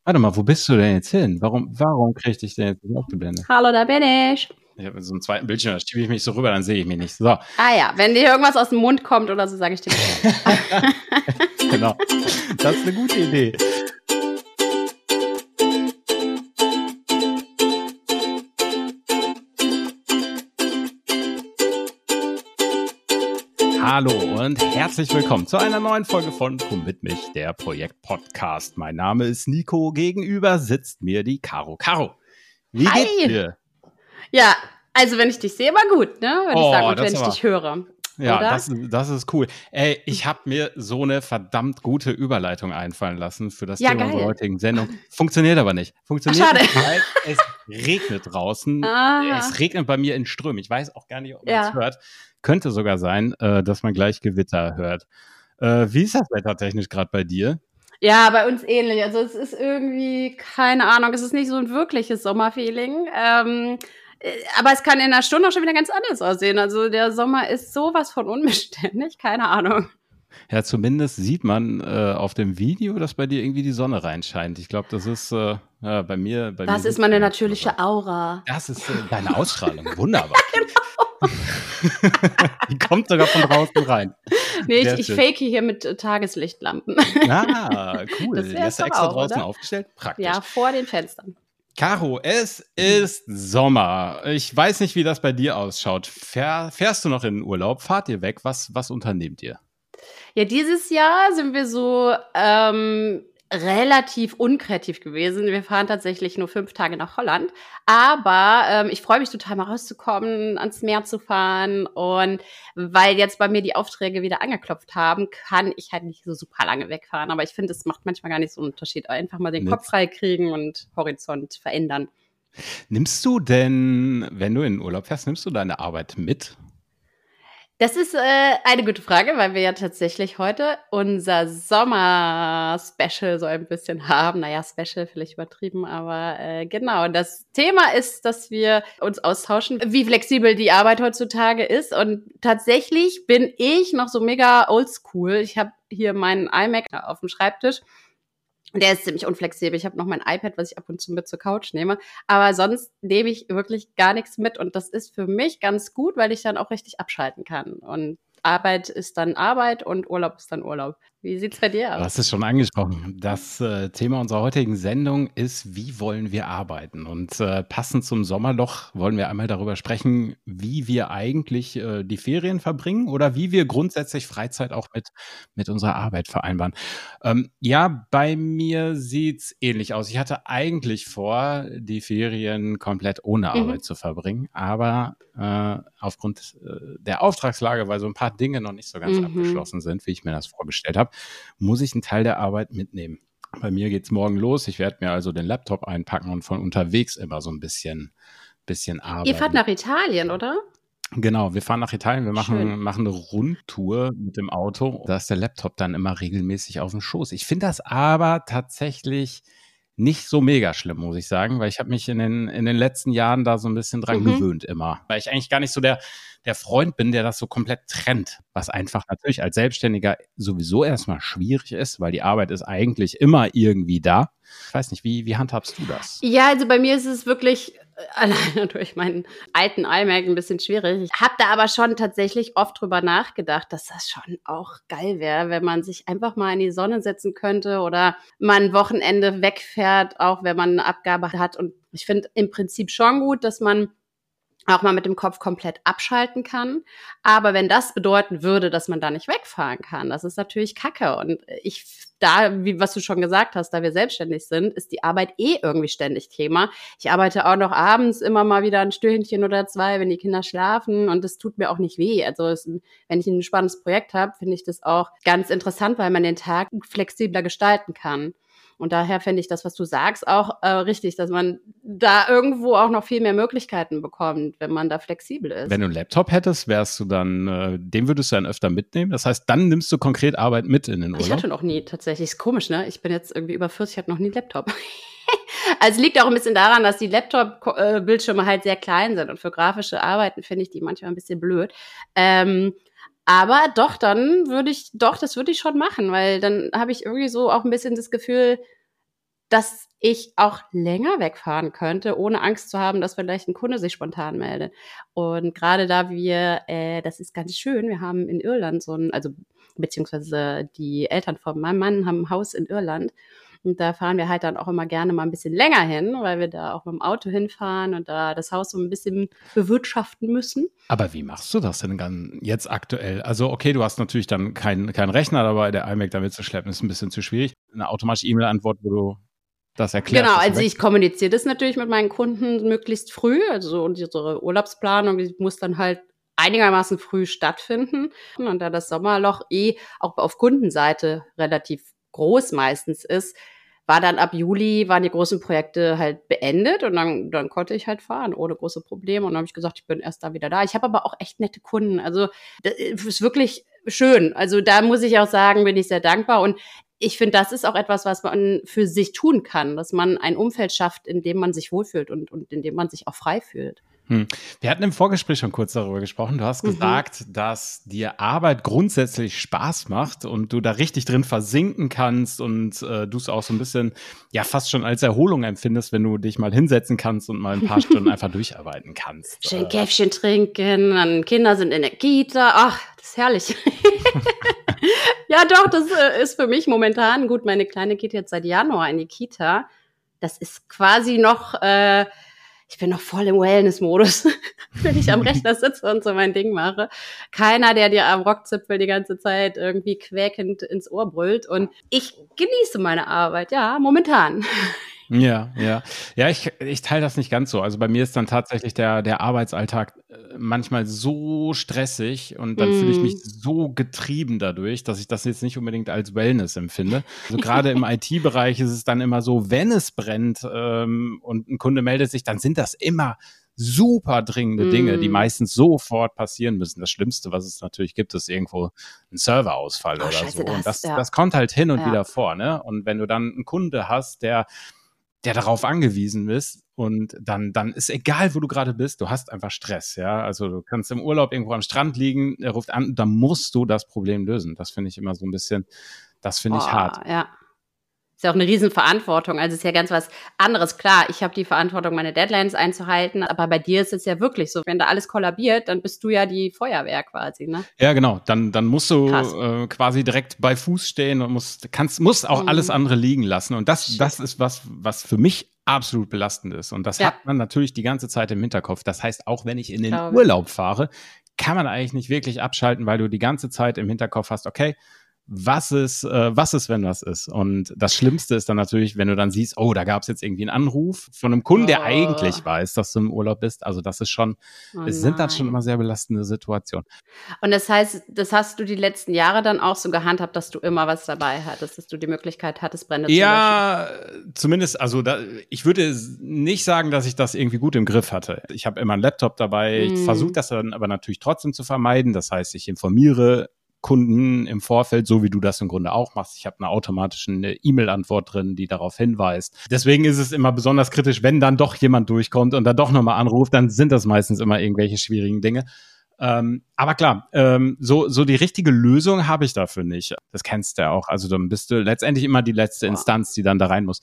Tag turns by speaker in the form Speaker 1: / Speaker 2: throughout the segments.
Speaker 1: Warte mal, wo bist du denn jetzt hin? Warum krieg ich dich denn jetzt nicht aufgeblendet?
Speaker 2: Hallo, da bin ich.
Speaker 1: Ich habe so einen zweiten Bildschirm, da schiebe ich mich so rüber, dann sehe ich mich nicht. So.
Speaker 2: Ah ja, wenn dir irgendwas aus dem Mund kommt oder so, sage ich dir Bescheid.
Speaker 1: Genau. Das ist eine gute Idee. Hallo und herzlich willkommen zu einer neuen Folge von Komm mit mich, der Projekt-Podcast. Mein Name ist Nico, gegenüber sitzt mir die Caro. Caro, wie
Speaker 2: Hi.
Speaker 1: geht's dir?
Speaker 2: Ja, also wenn ich dich sehe, war gut, ne? Würde ich sagen, und
Speaker 1: das
Speaker 2: wenn ich
Speaker 1: aber-
Speaker 2: dich höre.
Speaker 1: Ja,
Speaker 2: oder?
Speaker 1: das ist cool. Ey, ich habe mir so eine verdammt gute Überleitung einfallen lassen für das
Speaker 2: Ja,
Speaker 1: Thema unserer
Speaker 2: geil.
Speaker 1: heutigen Sendung. Funktioniert aber nicht. Funktioniert
Speaker 2: Schade.
Speaker 1: nicht, weil es regnet draußen.
Speaker 2: Aha.
Speaker 1: Es regnet bei mir in Strömen. Ich weiß auch gar nicht, ob man
Speaker 2: Ja.
Speaker 1: es hört. Könnte sogar sein, dass man gleich Gewitter hört. Wie ist das wettertechnisch gerade bei dir?
Speaker 2: Ja, bei uns ähnlich. Also es ist irgendwie, keine Ahnung, es ist nicht so ein wirkliches Sommerfeeling. Aber es kann in einer Stunde auch schon wieder ganz anders aussehen. Also der Sommer ist sowas von unbeständig, keine Ahnung.
Speaker 1: Ja, zumindest sieht man auf dem Video, dass bei dir irgendwie die Sonne reinscheint. Ich glaube, das ist bei mir.
Speaker 2: Das ist meine natürliche Aura.
Speaker 1: Das ist deine Ausstrahlung. Wunderbar. Die kommt sogar von draußen rein.
Speaker 2: Nee,
Speaker 1: Sehr
Speaker 2: ich
Speaker 1: schön.
Speaker 2: fake hier mit Tageslichtlampen.
Speaker 1: Ah, cool.
Speaker 2: Das
Speaker 1: Die
Speaker 2: wär's
Speaker 1: hast du
Speaker 2: doch
Speaker 1: extra
Speaker 2: auch,
Speaker 1: draußen
Speaker 2: oder?
Speaker 1: aufgestellt? Praktisch.
Speaker 2: Ja, vor den Fenstern.
Speaker 1: Caro, es ist Sommer. Ich weiß nicht, wie das bei dir ausschaut. Fährst du noch in den Urlaub? Fahrt ihr weg? Was unternehmt ihr?
Speaker 2: Ja, dieses Jahr sind wir so relativ unkreativ gewesen. Wir fahren tatsächlich nur 5 Tage nach Holland. Aber ich freue mich total, mal rauszukommen, ans Meer zu fahren. Und weil jetzt bei mir die Aufträge wieder angeklopft haben, kann ich halt nicht so super lange wegfahren. Aber ich finde, es macht manchmal gar nicht so einen Unterschied. Einfach mal den Kopf frei kriegen und Horizont verändern.
Speaker 1: Nimmst du denn, wenn du in den Urlaub fährst, nimmst du deine Arbeit mit?
Speaker 2: Das ist eine gute Frage, weil wir ja tatsächlich heute unser Sommer-Special so ein bisschen haben. Naja, Special vielleicht übertrieben, aber genau. Das Thema ist, dass wir uns austauschen, wie flexibel die Arbeit heutzutage ist. Und tatsächlich bin ich noch so mega oldschool. Ich habe hier meinen iMac auf dem Schreibtisch. Der ist ziemlich unflexibel. Ich habe noch mein iPad, was ich ab und zu mit zur Couch nehme. Aber sonst nehme ich wirklich gar nichts mit. Und das ist für mich ganz gut, weil ich dann auch richtig abschalten kann. Und Arbeit ist dann Arbeit und Urlaub ist dann Urlaub. Wie sieht's bei dir
Speaker 1: Du
Speaker 2: aus?
Speaker 1: hast es schon angesprochen. Das Thema unserer heutigen Sendung ist, wie wollen wir arbeiten? Und passend zum Sommerloch wollen wir einmal darüber sprechen, wie wir eigentlich die Ferien verbringen oder wie wir grundsätzlich Freizeit auch mit unserer Arbeit vereinbaren. Ja, bei mir sieht's ähnlich aus. Ich hatte eigentlich vor, die Ferien komplett ohne Arbeit zu verbringen, aber aufgrund der Auftragslage, weil so ein paar Dinge noch nicht so ganz abgeschlossen sind, wie ich mir das vorgestellt habe, muss ich einen Teil der Arbeit mitnehmen. Bei mir geht's morgen los. Ich werde mir also den Laptop einpacken und von unterwegs immer so ein bisschen arbeiten.
Speaker 2: Ihr fahrt nach Italien, oder?
Speaker 1: Genau, wir fahren nach Italien, wir
Speaker 2: Schön.
Speaker 1: machen eine Rundtour mit dem Auto. Da ist der Laptop dann immer regelmäßig auf dem Schoß. Ich finde das aber tatsächlich nicht so mega schlimm, muss ich sagen, weil ich habe mich in den letzten Jahren da so ein bisschen dran gewöhnt immer. Weil ich eigentlich gar nicht so der Freund bin, der das so komplett trennt, was einfach natürlich als Selbstständiger sowieso erstmal schwierig ist, weil die Arbeit ist eigentlich immer irgendwie da. Ich weiß nicht, wie handhabst du das?
Speaker 2: Ja, also bei mir ist es wirklich alleine durch meinen alten iMac ein bisschen schwierig. Ich habe da aber schon tatsächlich oft drüber nachgedacht, dass das schon auch geil wäre, wenn man sich einfach mal in die Sonne setzen könnte oder mal ein Wochenende wegfährt, auch wenn man eine Abgabe hat. Und ich finde im Prinzip schon gut, dass man auch mal mit dem Kopf komplett abschalten kann. Aber wenn das bedeuten würde, dass man da nicht wegfahren kann, das ist natürlich Kacke. Und wie was du schon gesagt hast, da wir selbstständig sind, ist die Arbeit irgendwie ständig Thema. Ich arbeite auch noch abends immer mal wieder ein Stündchen oder 2, wenn die Kinder schlafen. Und das tut mir auch nicht weh. Also wenn ich ein spannendes Projekt habe, finde ich das auch ganz interessant, weil man den Tag flexibler gestalten kann. Und daher finde ich das, was du sagst, auch richtig, dass man da irgendwo auch noch viel mehr Möglichkeiten bekommt, wenn man da flexibel ist.
Speaker 1: Wenn du einen Laptop hättest, wärst du dann, den würdest du dann öfter mitnehmen? Das heißt, dann nimmst du konkret Arbeit mit in den Urlaub?
Speaker 2: Ich hatte noch nie tatsächlich. Ist komisch, ne? Ich bin jetzt irgendwie über 40, ich hatte noch nie einen Laptop. Also liegt auch ein bisschen daran, dass die Laptop-Bildschirme halt sehr klein sind. Und für grafische Arbeiten finde ich die manchmal ein bisschen blöd. Aber doch, das würde ich schon machen, weil dann habe ich irgendwie so auch ein bisschen das Gefühl, dass ich auch länger wegfahren könnte, ohne Angst zu haben, dass vielleicht ein Kunde sich spontan meldet. Und gerade da das ist ganz schön, wir haben in Irland beziehungsweise die Eltern von meinem Mann haben ein Haus in Irland. Und da fahren wir halt dann auch immer gerne mal ein bisschen länger hin, weil wir da auch mit dem Auto hinfahren und da das Haus so ein bisschen bewirtschaften müssen.
Speaker 1: Aber wie machst du das denn dann jetzt aktuell? Also okay, du hast natürlich dann keinen Rechner dabei, der iMac da mitzuschleppen, ist ein bisschen zu schwierig. Eine automatische E-Mail-Antwort, wo du das erklärst.
Speaker 2: Genau, also ich kommuniziere das natürlich mit meinen Kunden möglichst früh. Also unsere Urlaubsplanung, die muss dann halt einigermaßen früh stattfinden. Und da das Sommerloch auch auf Kundenseite relativ groß meistens ist, waren die großen Projekte halt beendet und dann konnte ich halt fahren ohne große Probleme. Und dann habe ich gesagt, ich bin erst da wieder da. Ich habe aber auch echt nette Kunden. Also das ist wirklich schön. Also da muss ich auch sagen, bin ich sehr dankbar. Und ich finde, das ist auch etwas, was man für sich tun kann, dass man ein Umfeld schafft, in dem man sich wohlfühlt und in dem man sich auch frei fühlt.
Speaker 1: Wir hatten im Vorgespräch schon kurz darüber gesprochen. Du hast gesagt, dass dir Arbeit grundsätzlich Spaß macht und du da richtig drin versinken kannst und du es auch so ein bisschen, ja, fast schon als Erholung empfindest, wenn du dich mal hinsetzen kannst und mal ein paar Stunden einfach durcharbeiten kannst.
Speaker 2: Schön Käffchen trinken, dann Kinder sind in der Kita. Ach, das ist herrlich. Ja, doch, das ist für mich momentan gut. Meine Kleine geht jetzt seit Januar in die Kita. Das ist quasi noch ich bin noch voll im Wellness-Modus, wenn ich am Rechner sitze und so mein Ding mache. Keiner, der dir am Rockzipfel die ganze Zeit irgendwie quäkend ins Ohr brüllt. Und ich genieße meine Arbeit, ja, momentan.
Speaker 1: Ja, ich teile das nicht ganz so. Also bei mir ist dann tatsächlich der Arbeitsalltag manchmal so stressig und dann fühle ich mich so getrieben dadurch, dass ich das jetzt nicht unbedingt als Wellness empfinde. Also gerade im IT-Bereich ist es dann immer so, wenn es brennt und ein Kunde meldet sich, dann sind das immer super dringende Dinge, die meistens sofort passieren müssen. Das Schlimmste, was es natürlich gibt, ist irgendwo ein Serverausfall oder
Speaker 2: Scheiße,
Speaker 1: so. Und
Speaker 2: ja.
Speaker 1: das kommt halt hin und wieder vor, ne? Und wenn du dann einen Kunde hast, der darauf angewiesen ist und dann ist egal, wo du gerade bist, du hast einfach Stress, ja, also du kannst im Urlaub irgendwo am Strand liegen, er ruft an, dann musst du das Problem lösen. Das finde ich immer so ein bisschen, das finde ich hart.
Speaker 2: Ja. Ist ja auch eine Riesenverantwortung, also ist ja ganz was anderes. Klar, ich habe die Verantwortung, meine Deadlines einzuhalten, aber bei dir ist es ja wirklich so, wenn da alles kollabiert, dann bist du ja die Feuerwehr quasi, ne?
Speaker 1: Ja, genau, dann musst du quasi direkt bei Fuß stehen und musst auch alles andere liegen lassen und das ist was für mich absolut belastend ist und das hat man natürlich die ganze Zeit im Hinterkopf. Das heißt, auch wenn ich in den Urlaub fahre, kann man eigentlich nicht wirklich abschalten, weil du die ganze Zeit im Hinterkopf hast, okay, was ist, wenn was ist? Und das Schlimmste ist dann natürlich, wenn du dann siehst, oh, da gab es jetzt irgendwie einen Anruf von einem Kunden, der eigentlich weiß, dass du im Urlaub bist. Also das ist schon, es sind dann schon immer sehr belastende Situationen.
Speaker 2: Und das heißt, das hast du die letzten Jahre dann auch so gehandhabt, dass du immer was dabei hattest, dass du die Möglichkeit hattest, Brände zu löschen?
Speaker 1: Ja, zumindest, also ich würde nicht sagen, dass ich das irgendwie gut im Griff hatte. Ich habe immer einen Laptop dabei. Ich versuche das dann aber natürlich trotzdem zu vermeiden. Das heißt, ich informiere Kunden im Vorfeld, so wie du das im Grunde auch machst. Ich habe eine automatische E-Mail-Antwort drin, die darauf hinweist. Deswegen ist es immer besonders kritisch, wenn dann doch jemand durchkommt und dann doch nochmal anruft, dann sind das meistens immer irgendwelche schwierigen Dinge. Aber klar, so die richtige Lösung habe ich dafür nicht. Das kennst du ja auch. Also dann bist du letztendlich immer die letzte Instanz, die dann da rein muss.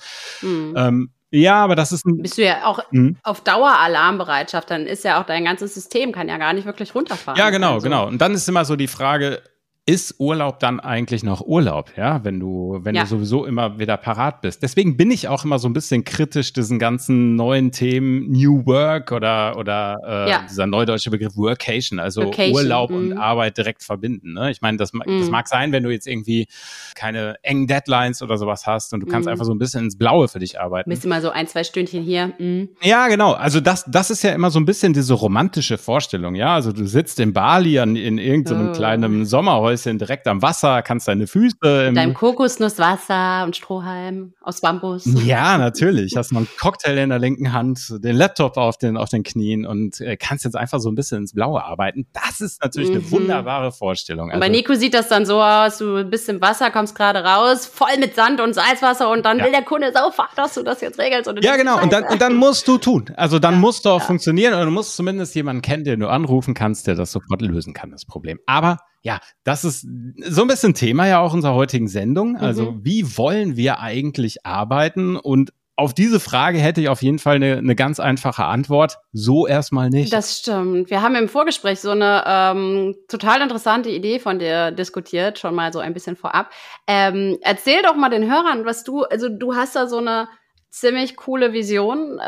Speaker 1: Ja, aber das ist
Speaker 2: bist du ja auch auf Daueralarmbereitschaft, dann ist ja auch dein ganzes System, kann ja gar nicht wirklich runterfahren.
Speaker 1: Ja, genau. Und dann ist immer so die Frage, ist Urlaub dann eigentlich noch Urlaub, ja, wenn du sowieso immer wieder parat bist. Deswegen bin ich auch immer so ein bisschen kritisch diesen ganzen neuen Themen New Work oder dieser neudeutsche Begriff Workation, also Urlaub und Arbeit direkt verbinden. Ne? Ich meine, das mag sein, wenn du jetzt irgendwie keine engen Deadlines oder sowas hast und du kannst einfach so ein bisschen ins Blaue für dich arbeiten.
Speaker 2: Bist du mal so 1-2 Stündchen hier.
Speaker 1: Ja, genau. Also das ist ja immer so ein bisschen diese romantische Vorstellung, ja. Also du sitzt in Bali in irgendeinem kleinen Sommerhäuschen direkt am Wasser, kannst deine Füße
Speaker 2: mit deinem Kokosnusswasser und Strohhalm aus Bambus.
Speaker 1: Ja, natürlich. Hast noch einen Cocktail in der linken Hand, den Laptop auf den Knien und kannst jetzt einfach so ein bisschen ins Blaue arbeiten. Das ist natürlich eine wunderbare Vorstellung.
Speaker 2: Und bei Nico sieht das dann so aus, du bist im Wasser, kommst gerade raus, voll mit Sand und Salzwasser und dann will der Kunde sofort, dass du das jetzt regelst. Und
Speaker 1: ja, genau. Und dann musst du tun. Also dann musst du auch funktionieren oder du musst zumindest jemanden kennen, den du anrufen kannst, der das sofort lösen kann, das Problem. Aber Ja, das ist so ein bisschen Thema ja auch unserer heutigen Sendung. Also wie wollen wir eigentlich arbeiten? Und auf diese Frage hätte ich auf jeden Fall eine ganz einfache Antwort. So erstmal nicht.
Speaker 2: Das stimmt. Wir haben im Vorgespräch so eine total interessante Idee von dir diskutiert, schon mal so ein bisschen vorab. Erzähl doch mal den Hörern, du hast da so eine ziemlich coole Vision.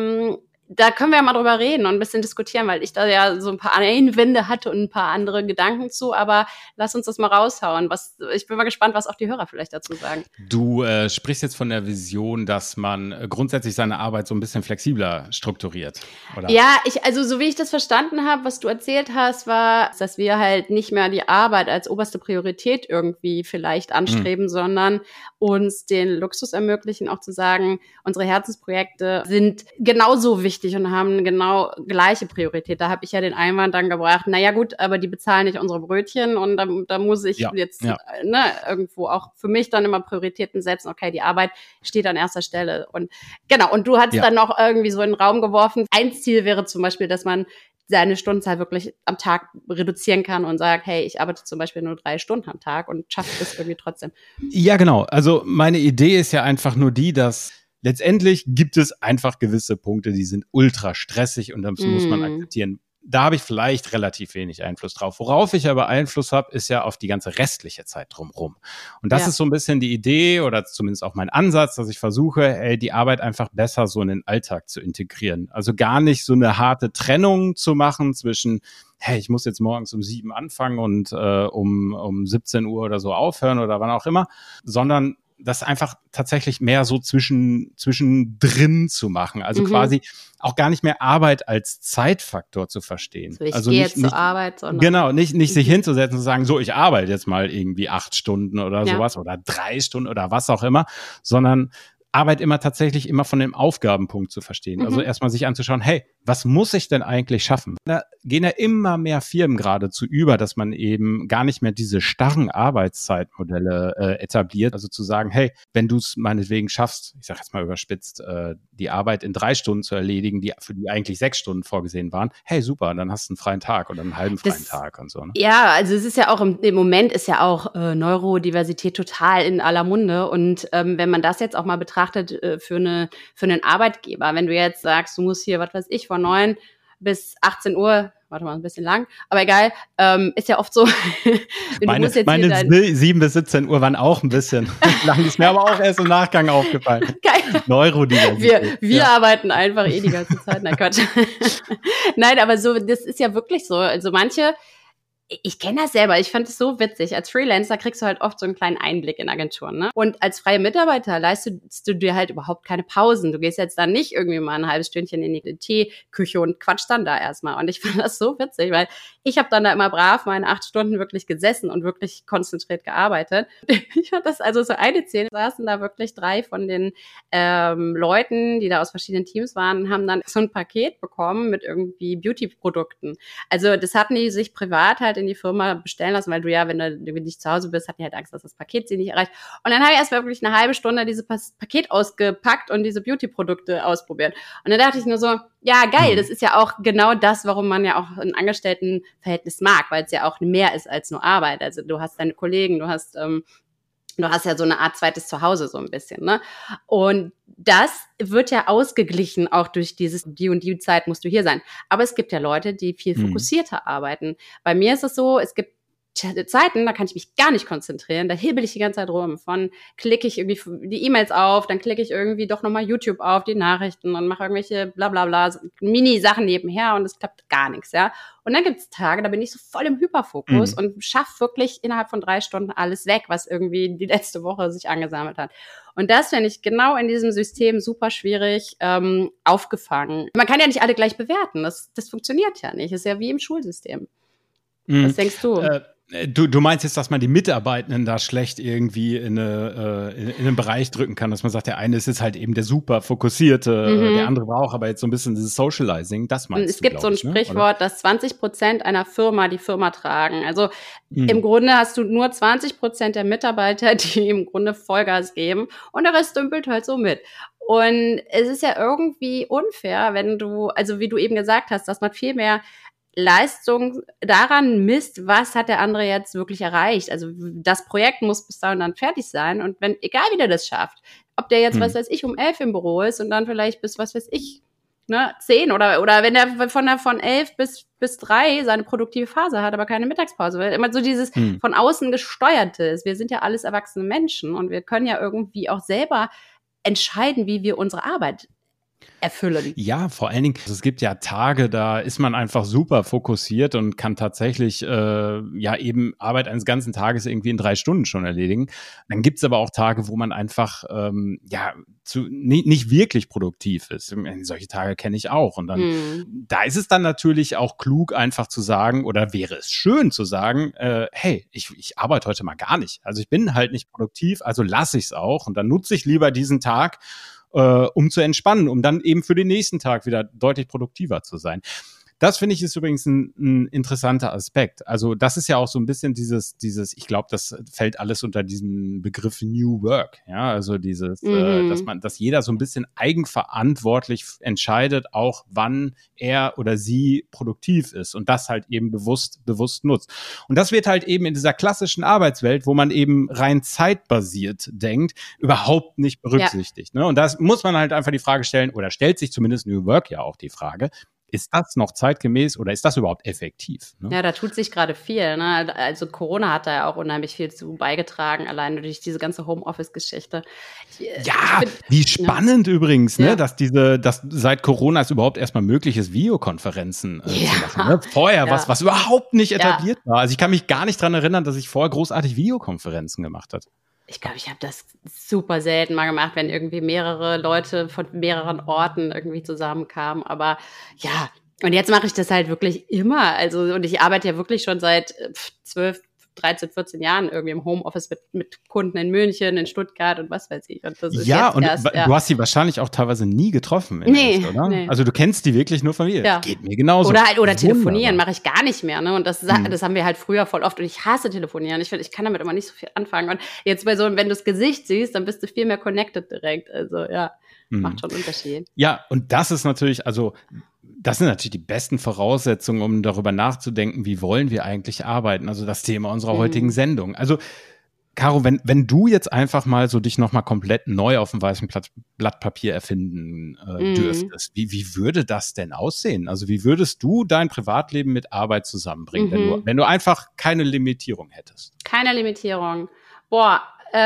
Speaker 2: Da können wir ja mal drüber reden und ein bisschen diskutieren, weil ich da ja so ein paar Einwände hatte und ein paar andere Gedanken zu, aber lass uns das mal raushauen. Ich bin mal gespannt, was auch die Hörer vielleicht dazu sagen.
Speaker 1: Du sprichst jetzt von der Vision, dass man grundsätzlich seine Arbeit so ein bisschen flexibler strukturiert, oder?
Speaker 2: Ja, so wie ich das verstanden habe, was du erzählt hast, war, dass wir halt nicht mehr die Arbeit als oberste Priorität irgendwie vielleicht anstreben, sondern uns den Luxus ermöglichen, auch zu sagen, unsere Herzensprojekte sind genauso wichtig und haben genau gleiche Priorität. Da habe ich ja den Einwand dann gebracht, naja gut, aber die bezahlen nicht unsere Brötchen und da muss ich irgendwo auch für mich dann immer Prioritäten setzen. Okay, die Arbeit steht an erster Stelle. Und genau, und du hast dann noch irgendwie so in den Raum geworfen. Ein Ziel wäre zum Beispiel, dass man seine Stundenzahl wirklich am Tag reduzieren kann und sagt, hey, ich arbeite zum Beispiel nur 3 Stunden am Tag und schaffe das irgendwie trotzdem.
Speaker 1: Ja, genau. Also meine Idee ist ja einfach nur die, dass letztendlich gibt es einfach gewisse Punkte, die sind ultra stressig und das muss man akzeptieren. Da habe ich vielleicht relativ wenig Einfluss drauf. Worauf ich aber Einfluss habe, ist ja auf die ganze restliche Zeit drumherum. Und das ist so ein bisschen die Idee oder zumindest auch mein Ansatz, dass ich versuche, die Arbeit einfach besser so in den Alltag zu integrieren. Also gar nicht so eine harte Trennung zu machen zwischen, hey, ich muss jetzt morgens um 7 anfangen und um 17 Uhr oder so aufhören oder wann auch immer, sondern das einfach tatsächlich mehr so zwischendrin zu machen. Also quasi auch gar nicht mehr Arbeit als Zeitfaktor zu verstehen.
Speaker 2: Ich
Speaker 1: also
Speaker 2: gehe
Speaker 1: nicht,
Speaker 2: jetzt zur Arbeit, sondern
Speaker 1: genau, nicht sich hinzusetzen und zu sagen, so, ich arbeite jetzt mal irgendwie 8 Stunden oder sowas oder 3 Stunden oder was auch immer, sondern Arbeit tatsächlich immer von dem Aufgabenpunkt zu verstehen. Also erstmal sich anzuschauen, hey, was muss ich denn eigentlich schaffen? Da gehen ja immer mehr Firmen geradezu über, dass man eben gar nicht mehr diese starren Arbeitszeitmodelle etabliert. Also zu sagen, hey, wenn du es meinetwegen schaffst, ich sage jetzt mal überspitzt, die Arbeit in 3 Stunden zu erledigen, für die eigentlich 6 Stunden vorgesehen waren, hey, super, dann hast du einen freien Tag oder einen halben freien Tag und so. Ne?
Speaker 2: Ja, also es ist ja auch im Moment ist ja auch Neurodiversität total in aller Munde und wenn man das jetzt auch mal betrachtet für einen Arbeitgeber, wenn du jetzt sagst, du musst hier, was weiß ich, von 9 bis 18 Uhr, warte mal, ein bisschen lang, aber egal, ist ja oft so.
Speaker 1: Meine 7 bis 17 Uhr waren auch ein bisschen lang, ist mir aber auch erst im Nachgang aufgefallen.
Speaker 2: Geil.
Speaker 1: Neurodiversität.
Speaker 2: Wir arbeiten einfach die ganze Zeit, na Quatsch. Nein, aber so, das ist ja wirklich so, also ich kenne das selber, ich fand es so witzig. Als Freelancer kriegst du halt oft so einen kleinen Einblick in Agenturen, ne? Und als freie Mitarbeiter leistest du dir halt überhaupt keine Pausen. Du gehst jetzt dann nicht irgendwie mal ein halbes Stündchen in die Teeküche und quatschst dann da erstmal. Und ich fand das so witzig, weil ich habe dann da immer brav meine 8 Stunden wirklich gesessen und wirklich konzentriert gearbeitet. Ich fand das, also so eine Szene, saßen da wirklich 3 von den Leuten, die da aus verschiedenen Teams waren, haben dann so ein Paket bekommen mit irgendwie Beauty-Produkten. Also das hatten die sich privat halt in die Firma bestellen lassen, weil du ja, wenn du nicht zu Hause bist, hatten die halt Angst, dass das Paket sie nicht erreicht. Und dann habe ich erst wirklich eine halbe Stunde dieses Paket ausgepackt und diese Beauty-Produkte ausprobiert. Und dann dachte ich nur so, ja, geil, das ist ja auch genau das, warum man ja auch ein Angestelltenverhältnis mag, weil es ja auch mehr ist als nur Arbeit. Also du hast deine Kollegen, du hast ja so eine Art zweites Zuhause so ein bisschen, ne? Und das wird ja ausgeglichen auch durch die und die Zeit musst du hier sein. Aber es gibt ja Leute, die viel fokussierter arbeiten. Bei mir ist es so, es gibt Zeiten, da kann ich mich gar nicht konzentrieren, da hibbel ich die ganze Zeit rum. Klicke ich irgendwie die E-Mails auf, dann klicke ich irgendwie doch nochmal YouTube auf, die Nachrichten und mache irgendwelche blablabla, Mini-Sachen nebenher und es klappt gar nichts, ja. Und dann gibt es Tage, da bin ich so voll im Hyperfokus und schaffe wirklich innerhalb von 3 Stunden alles weg, was irgendwie die letzte Woche sich angesammelt hat. Und das finde ich genau in diesem System super schwierig aufgefangen. Man kann ja nicht alle gleich bewerten, das funktioniert ja nicht, das ist ja wie im Schulsystem. Was denkst du?
Speaker 1: Du meinst jetzt, dass man die Mitarbeitenden da schlecht irgendwie in einen Bereich drücken kann, dass man sagt, der eine ist jetzt halt eben der super fokussierte, der andere braucht aber jetzt so ein bisschen dieses Socializing, das meinst du,
Speaker 2: Es gibt so ein Sprichwort, dass 20% einer Firma die Firma tragen. Also im Grunde hast du nur 20% der Mitarbeiter, die im Grunde Vollgas geben und der Rest dümpelt halt so mit. Und es ist ja irgendwie unfair, wenn du, also wie du eben gesagt hast, dass man viel mehr Leistung daran misst, was hat der andere jetzt wirklich erreicht. Also das Projekt muss bis dahin dann fertig sein. Und wenn, egal wie der das schafft, ob der jetzt, was weiß ich, um 11 im Büro ist und dann vielleicht bis, was weiß ich, 10 oder wenn er von 11 bis 3 seine produktive Phase hat, aber keine Mittagspause, weil immer so dieses von außen gesteuerte ist. Wir sind ja alles erwachsene Menschen und wir können ja irgendwie auch selber entscheiden, wie wir unsere Arbeit erfüllen.
Speaker 1: Ja, vor allen Dingen, es gibt ja Tage, da ist man einfach super fokussiert und kann tatsächlich eben Arbeit eines ganzen Tages irgendwie in 3 Stunden schon erledigen. Dann gibt's aber auch Tage, wo man einfach nicht wirklich produktiv ist. Solche Tage kenne ich auch. Und dann da ist es dann natürlich auch klug, einfach zu sagen, oder wäre es schön zu sagen, hey, ich arbeite heute mal gar nicht. Also ich bin halt nicht produktiv, also lasse ich es auch. Und dann nutze ich lieber diesen Tag, um zu entspannen, um dann eben für den nächsten Tag wieder deutlich produktiver zu sein. Das finde ich ist übrigens ein interessanter Aspekt. Also das ist ja auch so ein bisschen dieses, ich glaube, das fällt alles unter diesen Begriff New Work. Ja, also dass jeder so ein bisschen eigenverantwortlich entscheidet, auch wann er oder sie produktiv ist und das halt eben bewusst nutzt. Und das wird halt eben in dieser klassischen Arbeitswelt, wo man eben rein zeitbasiert denkt, überhaupt nicht berücksichtigt. Ne? Und da muss man halt einfach die Frage stellen, oder stellt sich zumindest New Work ja auch die Frage, ist das noch zeitgemäß oder ist das überhaupt effektiv? Ne?
Speaker 2: Ja, da tut sich gerade viel. Ne? Also Corona hat da ja auch unheimlich viel zu beigetragen, allein durch diese ganze Homeoffice-Geschichte.
Speaker 1: Wie spannend übrigens, ne? Dass seit Corona es überhaupt erstmal möglich ist, Videokonferenzen zu machen. Ne? Vorher was überhaupt nicht etabliert war. Also ich kann mich gar nicht dran erinnern, dass ich vorher großartig Videokonferenzen gemacht habe.
Speaker 2: Ich glaube, ich habe das super selten mal gemacht, wenn irgendwie mehrere Leute von mehreren Orten irgendwie zusammenkamen. Aber ja, und jetzt mache ich das halt wirklich immer. Also, und ich arbeite ja wirklich schon seit 12, 13, 14 Jahren irgendwie im Homeoffice mit Kunden in München, in Stuttgart und was weiß ich. Und das ist jetzt erst,
Speaker 1: du hast sie wahrscheinlich auch teilweise nie getroffen. Echt, oder? Nee. Also du kennst die wirklich nur von mir.
Speaker 2: Ja.
Speaker 1: Geht mir genauso.
Speaker 2: Oder telefonieren mache ich gar nicht mehr. Ne? Und das haben wir halt früher voll oft. Und ich hasse telefonieren. Ich finde, ich kann damit immer nicht so viel anfangen. Und jetzt wenn du das Gesicht siehst, dann bist du viel mehr connected direkt. Also ja, macht schon einen Unterschied.
Speaker 1: Ja, und das ist natürlich, das sind natürlich die besten Voraussetzungen, um darüber nachzudenken, wie wollen wir eigentlich arbeiten. Also das Thema unserer heutigen Sendung. Also Caro, wenn du jetzt einfach mal so dich nochmal komplett neu auf dem weißen Blatt Papier erfinden dürftest, wie würde das denn aussehen? Also wie würdest du dein Privatleben mit Arbeit zusammenbringen, wenn du einfach keine Limitierung hättest?
Speaker 2: Keine Limitierung. Boah,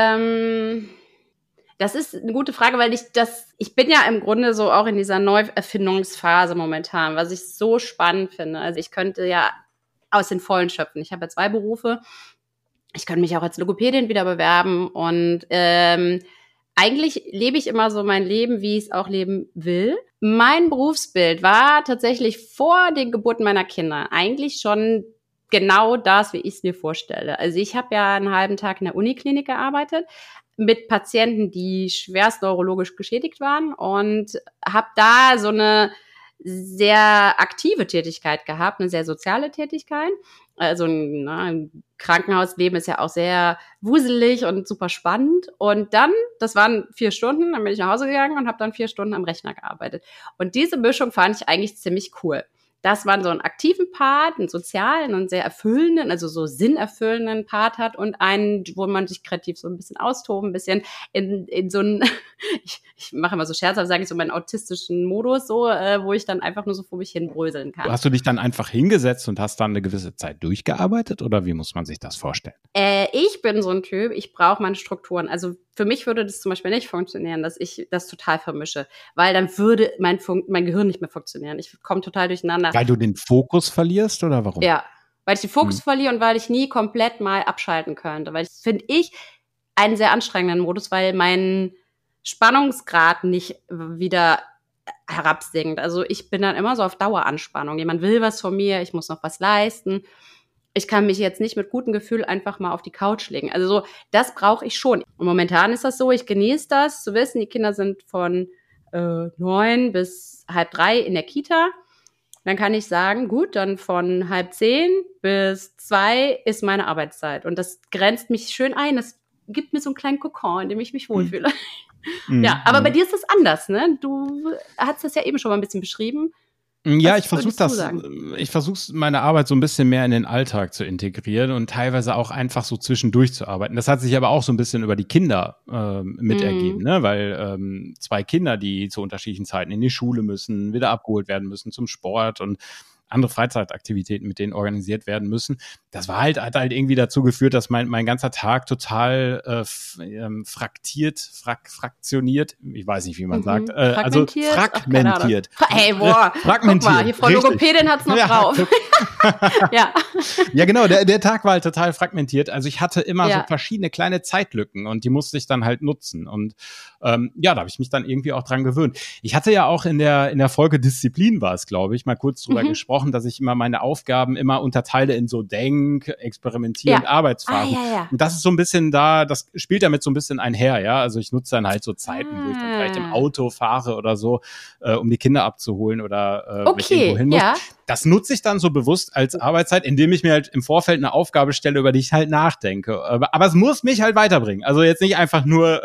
Speaker 2: das ist eine gute Frage, weil ich bin ja im Grunde so auch in dieser Neuerfindungsphase momentan, was ich so spannend finde. Also ich könnte ja aus den Vollen schöpfen. Ich habe ja 2 Berufe. Ich kann mich auch als Logopädin wieder bewerben und eigentlich lebe ich immer so mein Leben, wie ich es auch leben will. Mein Berufsbild war tatsächlich vor den Geburten meiner Kinder eigentlich schon genau das, wie ich es mir vorstelle. Also ich habe ja einen halben Tag in der Uniklinik gearbeitet mit Patienten, die schwerst neurologisch geschädigt waren und habe da so eine sehr aktive Tätigkeit gehabt, eine sehr soziale Tätigkeit. Also ein Krankenhausleben ist ja auch sehr wuselig und super spannend. Und dann, das waren 4 Stunden, dann bin ich nach Hause gegangen und habe dann 4 Stunden am Rechner gearbeitet. Und diese Mischung fand ich eigentlich ziemlich cool. Dass man so einen aktiven Part, einen sozialen und sehr erfüllenden, also so sinnerfüllenden Part hat und einen, wo man sich kreativ so ein bisschen austoben, ein bisschen in so einen, ich mache immer so scherzhaft, sage ich so meinen autistischen Modus, so, wo ich dann einfach nur so vor mich hin bröseln kann.
Speaker 1: Hast du dich dann einfach hingesetzt und hast dann eine gewisse Zeit durchgearbeitet oder wie muss man sich das vorstellen?
Speaker 2: Ich bin so ein Typ, ich brauche meine Strukturen. Also für mich würde das zum Beispiel nicht funktionieren, dass ich das total vermische, weil dann würde mein Gehirn nicht mehr funktionieren. Ich komme total durcheinander.
Speaker 1: Weil du den Fokus verlierst oder warum?
Speaker 2: Ja, weil ich den Fokus verliere und weil ich nie komplett mal abschalten könnte. Weil finde ich einen sehr anstrengenden Modus, weil mein Spannungsgrad nicht wieder herabsinkt. Also ich bin dann immer so auf Daueranspannung. Jemand will was von mir, ich muss noch was leisten. Ich kann mich jetzt nicht mit gutem Gefühl einfach mal auf die Couch legen. Also so, das brauche ich schon. Und momentan ist das so, ich genieße das, zu wissen, die Kinder sind von 9 bis 9:30 in der Kita. Dann kann ich sagen, gut, dann von 9:30 bis 2 ist meine Arbeitszeit. Und das grenzt mich schön ein. Das gibt mir so einen kleinen Kokon, in dem ich mich wohlfühle. Ja, aber bei dir ist das anders, ne? Du hast das ja eben schon mal ein bisschen beschrieben.
Speaker 1: Ja,
Speaker 2: Was würdest du sagen?
Speaker 1: ich versuche meine Arbeit so ein bisschen mehr in den Alltag zu integrieren und teilweise auch einfach so zwischendurch zu arbeiten. Das hat sich aber auch so ein bisschen über die Kinder mit ergeben,
Speaker 2: Mhm.
Speaker 1: ne? Weil 2 Kinder, die zu unterschiedlichen Zeiten in die Schule müssen, wieder abgeholt werden müssen zum Sport und andere Freizeitaktivitäten mit denen organisiert werden müssen. Das war halt, hat halt irgendwie dazu geführt, dass mein ganzer Tag total fraktioniert, ich weiß nicht, wie man sagt,
Speaker 2: Mhm.
Speaker 1: also
Speaker 2: Fragmentiert? Ach, keine Ahnung.
Speaker 1: fragmentiert.
Speaker 2: Hey, boah, guck mal,
Speaker 1: Fragmentiert,
Speaker 2: hier Frau
Speaker 1: richtig.
Speaker 2: Logopädin hat's noch
Speaker 1: Ja,
Speaker 2: drauf. Ja,
Speaker 1: ja, genau, der Tag war halt total fragmentiert. Also ich hatte immer so
Speaker 2: ja.
Speaker 1: verschiedene kleine Zeitlücken und die musste ich dann halt nutzen. Und ja, da habe ich mich dann irgendwie auch dran gewöhnt. Ich hatte ja auch in der Folge Disziplin war es, glaube ich, mal kurz drüber
Speaker 2: Mhm.
Speaker 1: gesprochen, dass ich immer meine Aufgaben immer unterteile in so Denk-, Experimentier-
Speaker 2: Ja.
Speaker 1: und Arbeitsphasen.
Speaker 2: Ah, ja.
Speaker 1: Und das ist so ein bisschen da, das spielt damit so ein bisschen einher, ja. Also ich nutze dann halt so Zeiten, wo ich dann vielleicht im
Speaker 2: Ah.
Speaker 1: Auto fahre oder so, um die Kinder abzuholen oder wenn ich irgendwo
Speaker 2: Okay,
Speaker 1: hin muss.
Speaker 2: ja.
Speaker 1: Das nutze ich dann so bewusst als Arbeitszeit, indem ich mir halt im Vorfeld eine Aufgabe stelle, über die ich halt nachdenke. Aber es muss mich halt weiterbringen. Also jetzt nicht einfach nur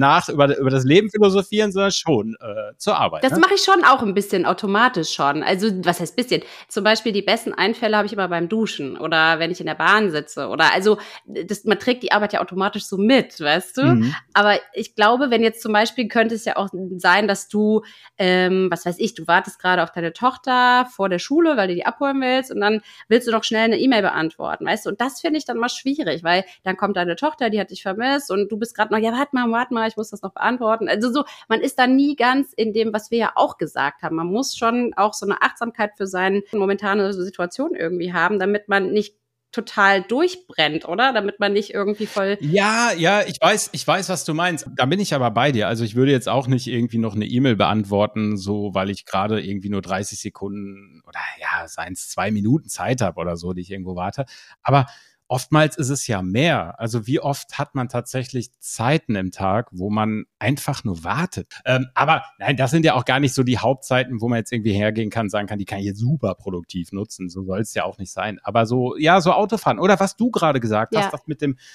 Speaker 1: über das Leben philosophieren, sondern schon zur Arbeit.
Speaker 2: Das
Speaker 1: Ne?
Speaker 2: mache ich schon auch ein bisschen automatisch schon. Also, was heißt bisschen? Zum Beispiel die besten Einfälle habe ich immer beim Duschen oder wenn ich in der Bahn sitze oder also man trägt die Arbeit ja automatisch so mit, weißt du?
Speaker 1: Mhm.
Speaker 2: Aber ich glaube, wenn jetzt zum Beispiel könnte es ja auch sein, dass du, was weiß ich, du wartest gerade auf deine Tochter vor der Schule, weil du die abholen willst und dann willst du noch schnell eine E-Mail beantworten, weißt du? Und das finde ich dann mal schwierig, weil dann kommt deine Tochter, die hat dich vermisst und du bist gerade noch, ja, warte mal, ich muss das noch beantworten. Also so, man ist da nie ganz in dem, was wir ja auch gesagt haben. Man muss schon auch so eine Achtsamkeit für seine momentane Situation irgendwie haben, damit man nicht total durchbrennt, oder? Damit man nicht irgendwie voll.
Speaker 1: Ja, ich weiß, was du meinst. Da bin ich aber bei dir. Also ich würde jetzt auch nicht irgendwie noch eine E-Mail beantworten, so weil ich gerade irgendwie nur 30 Sekunden oder ja, seien es 2 Minuten Zeit habe oder so, die ich irgendwo warte. Aber oftmals ist es ja mehr. Also wie oft hat man tatsächlich Zeiten im Tag, wo man einfach nur wartet? Aber nein, das sind ja auch gar nicht so die Hauptzeiten, wo man jetzt irgendwie hergehen kann, sagen kann, die kann ich jetzt super produktiv nutzen. So soll es ja auch nicht sein. Aber so, ja, so Autofahren. Oder was du gerade gesagt hast,
Speaker 2: Ja.
Speaker 1: das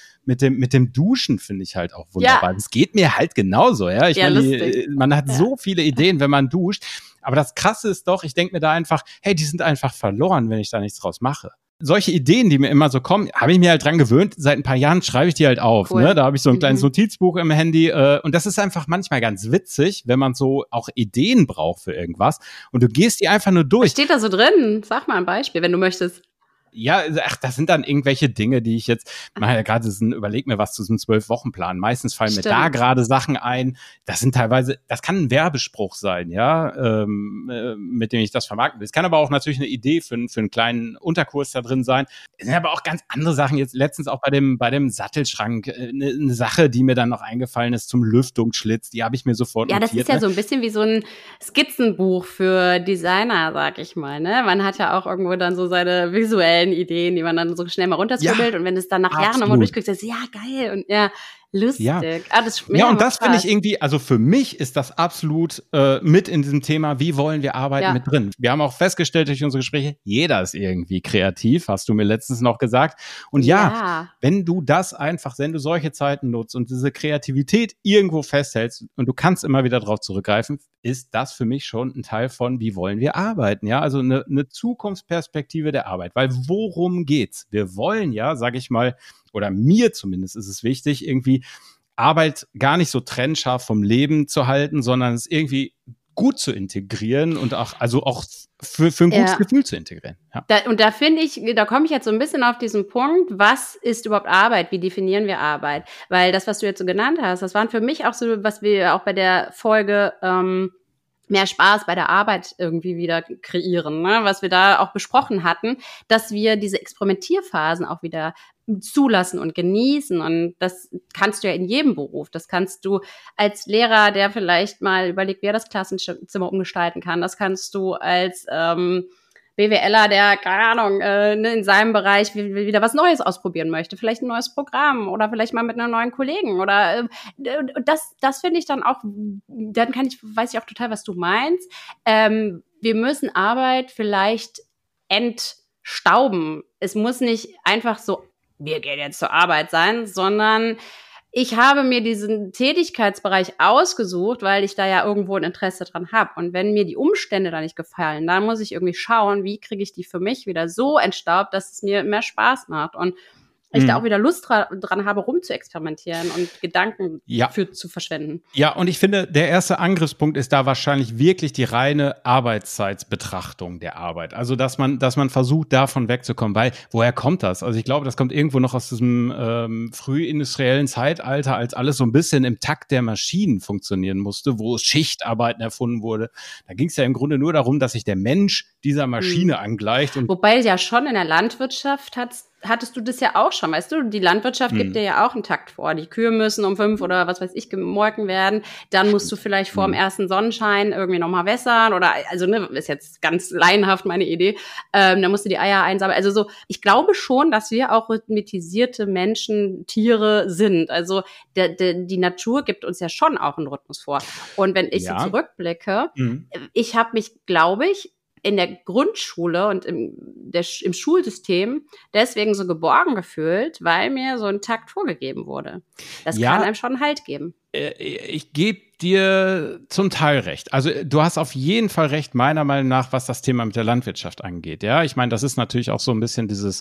Speaker 1: mit dem Duschen finde ich halt auch wunderbar.
Speaker 2: Ja.
Speaker 1: Das geht mir halt genauso, ja. Ich
Speaker 2: Ja,
Speaker 1: meine,
Speaker 2: lustig.
Speaker 1: man hat
Speaker 2: Ja.
Speaker 1: so viele Ideen, wenn man duscht. Aber das Krasse ist doch, ich denke mir da einfach, hey, die sind einfach verloren, wenn ich da nichts draus mache. Solche Ideen, die mir immer so kommen, habe ich mir halt dran gewöhnt. Seit ein paar Jahren schreibe ich die halt auf.
Speaker 2: Cool.
Speaker 1: Ne? Da habe ich so ein kleines
Speaker 2: Mhm.
Speaker 1: Notizbuch im Handy. Und das ist einfach manchmal ganz witzig, wenn man so auch Ideen braucht für irgendwas. Und du gehst die einfach nur
Speaker 2: Was
Speaker 1: durch.
Speaker 2: steht da so drin? Sag mal ein Beispiel, wenn du möchtest.
Speaker 1: Ja, ach, das sind dann irgendwelche Dinge, die ich jetzt, mache ja gerade, überleg mir was zu diesem 12-Wochen-Plan. Meistens fallen mir da
Speaker 2: Stimmt.
Speaker 1: gerade Sachen ein. Das sind teilweise, das kann ein Werbespruch sein, ja, mit dem ich das vermarkten will. Es kann aber auch natürlich eine Idee für einen kleinen Unterkurs da drin sein. Es sind aber auch ganz andere Sachen. Jetzt letztens auch bei dem Sattelschrank, eine Sache, die mir dann noch eingefallen ist zum Lüftungsschlitz. Die habe ich mir sofort
Speaker 2: Ja, das
Speaker 1: notiert.
Speaker 2: ist ja so ein bisschen wie so ein Skizzenbuch für Designer, sag ich mal, ne? Man hat ja auch irgendwo dann so seine visuellen Ideen, die man dann so schnell mal runterskribbelt
Speaker 1: Ja,
Speaker 2: und wenn es dann nach Jahren nochmal
Speaker 1: absolut.
Speaker 2: durchguckst, ist ja geil und ja, lustig.
Speaker 1: Ja.
Speaker 2: Das
Speaker 1: Ja, und
Speaker 2: macht
Speaker 1: das finde ich
Speaker 2: Spaß.
Speaker 1: irgendwie, also für mich ist das absolut mit in diesem Thema, wie wollen wir arbeiten,
Speaker 2: Ja.
Speaker 1: mit drin. Wir haben auch festgestellt durch unsere Gespräche, jeder ist irgendwie kreativ, hast du mir letztens noch gesagt. Und ja, wenn du wenn du solche Zeiten nutzt und diese Kreativität irgendwo festhältst und du kannst immer wieder drauf zurückgreifen, ist das für mich schon ein Teil von, wie wollen wir arbeiten, ja, also eine Zukunftsperspektive der Arbeit, weil worum geht's? Wir wollen ja, sag ich mal, oder mir zumindest ist es wichtig, irgendwie Arbeit gar nicht so trennscharf vom Leben zu halten, sondern es irgendwie gut zu integrieren und auch für ein gutes
Speaker 2: Ja.
Speaker 1: Gefühl zu integrieren. Ja.
Speaker 2: Da finde ich, da komme ich jetzt so ein bisschen auf diesen Punkt, was ist überhaupt Arbeit? Wie definieren wir Arbeit? Weil das, was du jetzt so genannt hast, das waren für mich auch so, was wir auch bei der Folge mehr Spaß bei der Arbeit irgendwie wieder kreieren, ne? Was wir da auch besprochen hatten, dass wir diese Experimentierphasen auch wieder zulassen und genießen. Und das kannst du ja in jedem Beruf. Das kannst du als Lehrer, der vielleicht mal überlegt, wie er das Klassenzimmer umgestalten kann. Das kannst du als BWLer, der, keine Ahnung, in seinem Bereich wieder was Neues ausprobieren möchte. Vielleicht ein neues Programm oder vielleicht mal mit einem neuen Kollegen. Oder das finde ich dann auch, weiß ich auch total, was du meinst. Wir müssen Arbeit vielleicht entstauben. Es muss nicht einfach so, wir gehen jetzt zur Arbeit sein, sondern ich habe mir diesen Tätigkeitsbereich ausgesucht, weil ich da ja irgendwo ein Interesse dran habe. Und wenn mir die Umstände da nicht gefallen, dann muss ich irgendwie schauen, wie kriege ich die für mich wieder so entstaubt, dass es mir mehr Spaß macht. Und ich da auch wieder Lust dran habe, rumzuexperimentieren und Gedanken zu verschwenden.
Speaker 1: Ja, und ich finde, der erste Angriffspunkt ist da wahrscheinlich wirklich die reine Arbeitszeitsbetrachtung der Arbeit. Also, dass man versucht, davon wegzukommen. Weil, woher kommt das? Also, ich glaube, das kommt irgendwo noch aus diesem frühindustriellen Zeitalter, als alles so ein bisschen im Takt der Maschinen funktionieren musste, wo Schichtarbeiten erfunden wurde. Da ging es ja im Grunde nur darum, dass sich der Mensch dieser Maschine angleicht. Und
Speaker 2: wobei ja schon in der Landwirtschaft hattest du das ja auch schon, weißt du? Die Landwirtschaft gibt dir ja auch einen Takt vor. Die Kühe müssen um 5 oder was weiß ich gemolken werden. Dann musst du vielleicht vor dem ersten Sonnenschein irgendwie nochmal wässern oder, also ne, ist jetzt ganz laienhaft meine Idee. Dann musst du die Eier einsammeln. Also so, ich glaube schon, dass wir auch rhythmisierte Menschen, Tiere sind. Also die Natur gibt uns ja schon auch einen Rhythmus vor. Und wenn ich so zurückblicke, ich habe mich, glaube ich, in der Grundschule und im Schulsystem deswegen so geborgen gefühlt, weil mir so ein Takt vorgegeben wurde. Das kann einem schon Halt geben.
Speaker 1: Ich gebe dir zum Teil recht. Also du hast auf jeden Fall recht, meiner Meinung nach, was das Thema mit der Landwirtschaft angeht. Ja, ich meine, das ist natürlich auch so ein bisschen dieses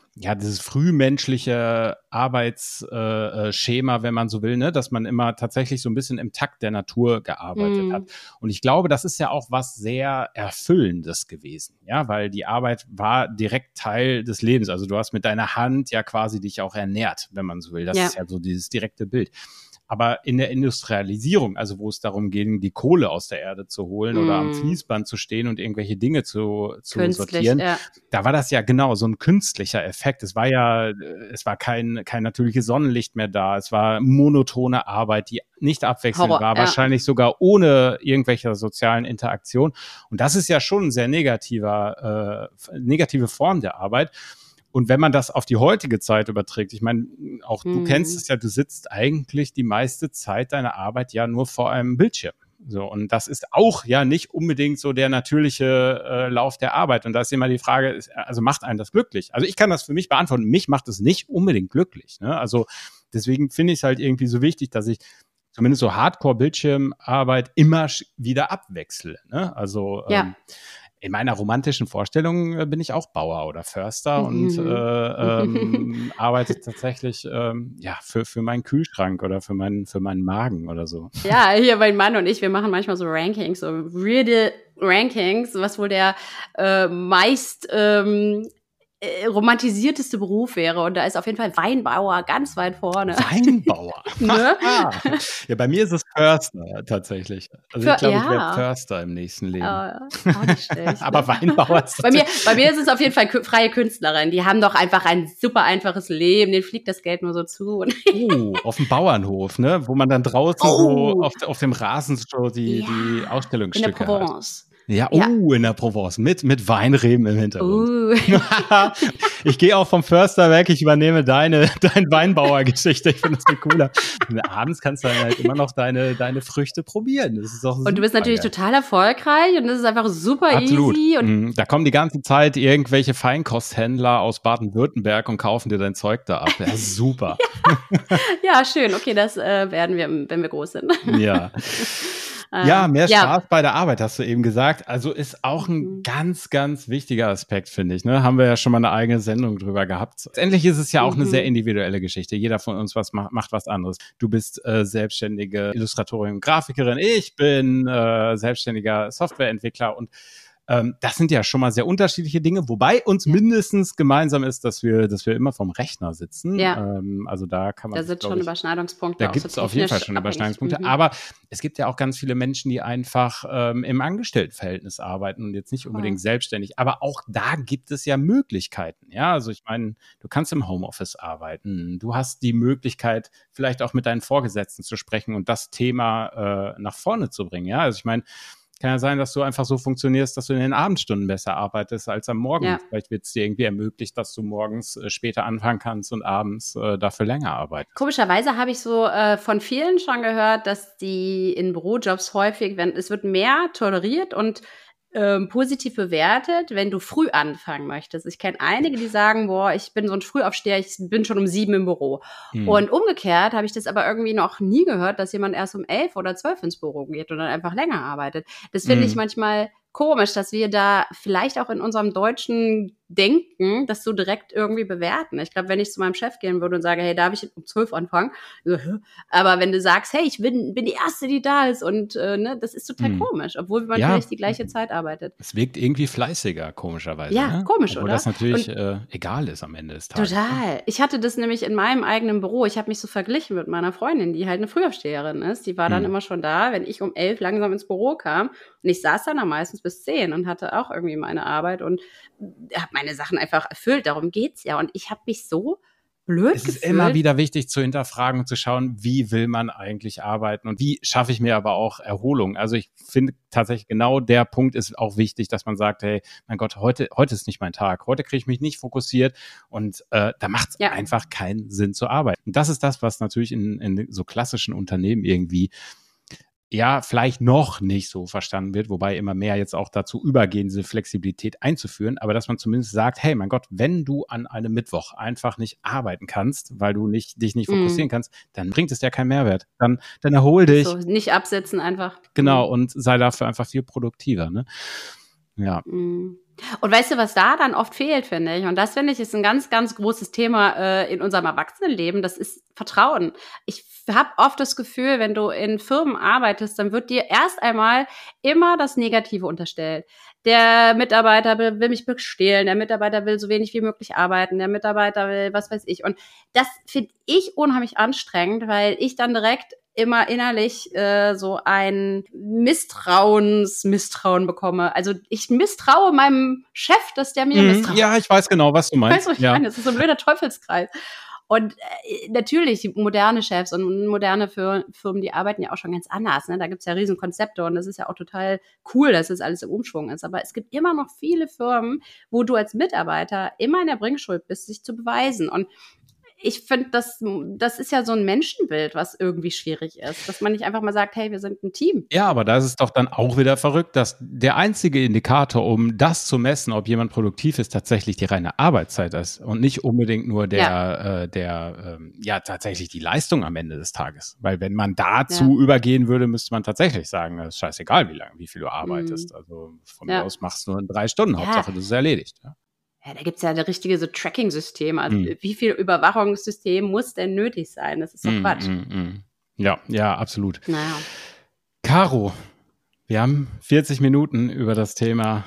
Speaker 1: frühmenschliche Arbeitsschema, wenn man so will, ne, dass man immer tatsächlich so ein bisschen im Takt der Natur gearbeitet hat. Und ich glaube, das ist ja auch was sehr Erfüllendes gewesen, ja, weil die Arbeit war direkt Teil des Lebens. Also du hast mit deiner Hand ja quasi dich auch ernährt, wenn man so will. Das ist ja so dieses direkte Bild. Aber in der Industrialisierung, also wo es darum ging, die Kohle aus der Erde zu holen oder am Fließband zu stehen und irgendwelche Dinge zu sortieren, da war das ja genau so ein künstlicher Effekt. Es war kein natürliches Sonnenlicht mehr da. Es war monotone Arbeit, die nicht abwechselnd war, wahrscheinlich sogar ohne irgendwelche sozialen Interaktion. Und das ist ja schon eine sehr negative Form der Arbeit. Und wenn man das auf die heutige Zeit überträgt, ich meine, auch du kennst es ja, du sitzt eigentlich die meiste Zeit deiner Arbeit ja nur vor einem Bildschirm. So, und das ist auch ja nicht unbedingt so der natürliche Lauf der Arbeit. Und da ist immer die Frage, also macht einen das glücklich? Also ich kann das für mich beantworten, mich macht es nicht unbedingt glücklich. Ne? Also deswegen finde ich es halt irgendwie so wichtig, dass ich zumindest so Hardcore-Bildschirmarbeit immer wieder abwechsle. Ne? Also in meiner romantischen Vorstellung bin ich auch Bauer oder Förster und arbeite tatsächlich für meinen Kühlschrank oder für meinen Magen oder so.
Speaker 2: Ja, hier mein Mann und ich, wir machen manchmal so Rankings, so weirde Rankings, was wohl der meist romantisierteste Beruf wäre. Und da ist auf jeden Fall Weinbauer ganz weit vorne.
Speaker 1: Weinbauer?
Speaker 2: Ne?
Speaker 1: Ja, bei mir ist es Förster tatsächlich. Also ich glaube, ich werde Förster im nächsten Leben.
Speaker 2: Auch nicht schlecht.
Speaker 1: Aber Weinbauer ist
Speaker 2: bei mir ist es auf jeden Fall freie Künstlerin. Die haben doch einfach ein super einfaches Leben. Denen fliegt das Geld nur so zu.
Speaker 1: Auf dem Bauernhof, ne? Wo man dann draußen so auf dem Rasen so die Ausstellungsstücke
Speaker 2: in der Provence.
Speaker 1: hat. Ja, in der Provence, mit Weinreben im Hintergrund. Ich gehe auch vom Förster weg, ich übernehme deine Weinbauergeschichte. Ich finde das viel cooler. Und abends kannst du dann halt immer noch deine Früchte probieren. Das ist auch
Speaker 2: und du bist natürlich total erfolgreich und das ist einfach super easy. Und
Speaker 1: da kommen die ganze Zeit irgendwelche Feinkosthändler aus Baden-Württemberg und kaufen dir dein Zeug da ab. Das ist super.
Speaker 2: Ja, schön. Okay, das werden wir, wenn wir groß sind.
Speaker 1: Ja. Ja, mehr Spaß bei der Arbeit, hast du eben gesagt. Also ist auch ein ganz, ganz wichtiger Aspekt, finde ich. Ne? Haben wir ja schon mal eine eigene Sendung drüber gehabt. Letztendlich ist es ja auch eine sehr individuelle Geschichte. Jeder von uns macht was anderes. Du bist selbstständige Illustratorin und Grafikerin. Ich bin selbstständiger Softwareentwickler und das sind ja schon mal sehr unterschiedliche Dinge, wobei uns mindestens gemeinsam ist, dass wir immer vom Rechner sitzen.
Speaker 2: Ja.
Speaker 1: Also da kann man.
Speaker 2: Da sind schon Überschneidungspunkte.
Speaker 1: Da gibt es auf jeden Fall schon Überschneidungspunkte. Aber es gibt ja auch ganz viele Menschen, die einfach im Angestelltenverhältnis arbeiten und jetzt nicht unbedingt selbstständig. Aber auch da gibt es ja Möglichkeiten. Ja, also ich meine, du kannst im Homeoffice arbeiten. Du hast die Möglichkeit, vielleicht auch mit deinen Vorgesetzten zu sprechen und das Thema nach vorne zu bringen. Ja, also ich meine, kann ja sein, dass du einfach so funktionierst, dass du in den Abendstunden besser arbeitest als am Morgen. Ja. Vielleicht wird es dir irgendwie ermöglicht, dass du morgens später anfangen kannst und abends dafür länger arbeitest.
Speaker 2: Komischerweise habe ich so von vielen schon gehört, dass die in Bürojobs häufig, es wird mehr toleriert und positiv bewertet, wenn du früh anfangen möchtest. Ich kenne einige, die sagen, boah, ich bin so ein Frühaufsteher, ich bin schon um 7 im Büro. Und umgekehrt habe ich das aber irgendwie noch nie gehört, dass jemand erst um 11 oder 12 ins Büro geht und dann einfach länger arbeitet. Das finde ich manchmal komisch, dass wir da vielleicht auch in unserem deutschen Denken das so direkt irgendwie bewerten. Ich glaube, wenn ich zu meinem Chef gehen würde und sage, hey, darf ich um 12 anfangen? Aber wenn du sagst, hey, ich bin die Erste, die da ist und das ist total komisch, obwohl man vielleicht die gleiche Zeit arbeitet.
Speaker 1: Es wirkt irgendwie fleißiger, komischerweise.
Speaker 2: Ja,
Speaker 1: ne?
Speaker 2: komisch,
Speaker 1: Obwohl
Speaker 2: oder?
Speaker 1: das natürlich egal ist am Ende des Tages.
Speaker 2: Total. Ich hatte das nämlich in meinem eigenen Büro. Ich habe mich so verglichen mit meiner Freundin, die halt eine Frühaufsteherin ist. Die war dann immer schon da, wenn ich um 11 langsam ins Büro kam. Und ich saß dann meistens bis 10 und hatte auch irgendwie meine Arbeit und habe meine Sachen einfach erfüllt. Darum geht's ja. Und ich habe mich so blöd
Speaker 1: Es ist
Speaker 2: gefühlt.
Speaker 1: immer wieder wichtig zu hinterfragen und zu schauen, wie will man eigentlich arbeiten und wie schaffe ich mir aber auch Erholung. Also ich finde tatsächlich genau der Punkt ist auch wichtig, dass man sagt, hey, mein Gott, heute ist nicht mein Tag. Heute kriege ich mich nicht fokussiert und da macht es einfach keinen Sinn zu arbeiten. Und das ist das, was natürlich in so klassischen Unternehmen irgendwie vielleicht noch nicht so verstanden wird, wobei immer mehr jetzt auch dazu übergehen, diese Flexibilität einzuführen, aber dass man zumindest sagt, hey, mein Gott, wenn du an einem Mittwoch einfach nicht arbeiten kannst, weil du dich nicht fokussieren kannst, dann bringt es dir keinen Mehrwert. Dann erhol dich.
Speaker 2: So, nicht absetzen einfach.
Speaker 1: Genau, und sei dafür einfach viel produktiver, ne? Ja.
Speaker 2: Und weißt du, was da dann oft fehlt, finde ich? Und das, finde ich, ist ein ganz, ganz großes Thema in unserem Erwachsenenleben. Das ist Vertrauen. Ich habe oft das Gefühl, wenn du in Firmen arbeitest, dann wird dir erst einmal immer das Negative unterstellt. Der Mitarbeiter will mich bestehlen, der Mitarbeiter will so wenig wie möglich arbeiten, der Mitarbeiter will was weiß ich. Und das finde ich unheimlich anstrengend, weil ich dann direkt immer innerlich so ein Misstrauen bekomme. Also ich misstraue meinem Chef, dass der mir misstraut.
Speaker 1: Ja, ich weiß genau, was du meinst.
Speaker 2: Weißt du, was ich meine? Das ist so ein blöder Teufelskreis. Und natürlich, moderne Chefs und moderne Firmen, die arbeiten ja auch schon ganz anders. Ne? Da gibt's ja riesen Konzepte und das ist ja auch total cool, dass das alles im Umschwung ist. Aber es gibt immer noch viele Firmen, wo du als Mitarbeiter immer in der Bringschuld bist, sich zu beweisen. Und ich finde, das ist ja so ein Menschenbild, was irgendwie schwierig ist. Dass man nicht einfach mal sagt, hey, wir sind ein Team.
Speaker 1: Ja, aber da ist es doch dann auch wieder verrückt, dass der einzige Indikator, um das zu messen, ob jemand produktiv ist, tatsächlich die reine Arbeitszeit ist und nicht unbedingt nur tatsächlich die Leistung am Ende des Tages. Weil wenn man dazu übergehen würde, müsste man tatsächlich sagen, es ist scheißegal, wie viel du arbeitest. Also von mir aus machst du nur in 3 Stunden, Hauptsache das ist erledigt.
Speaker 2: Ja, da gibt's ja das richtige so Tracking-System. Also wie viel Überwachungssystem muss denn nötig sein? Das ist doch Quatsch.
Speaker 1: Ja, absolut.
Speaker 2: Naja.
Speaker 1: Caro, wir haben 40 Minuten über das Thema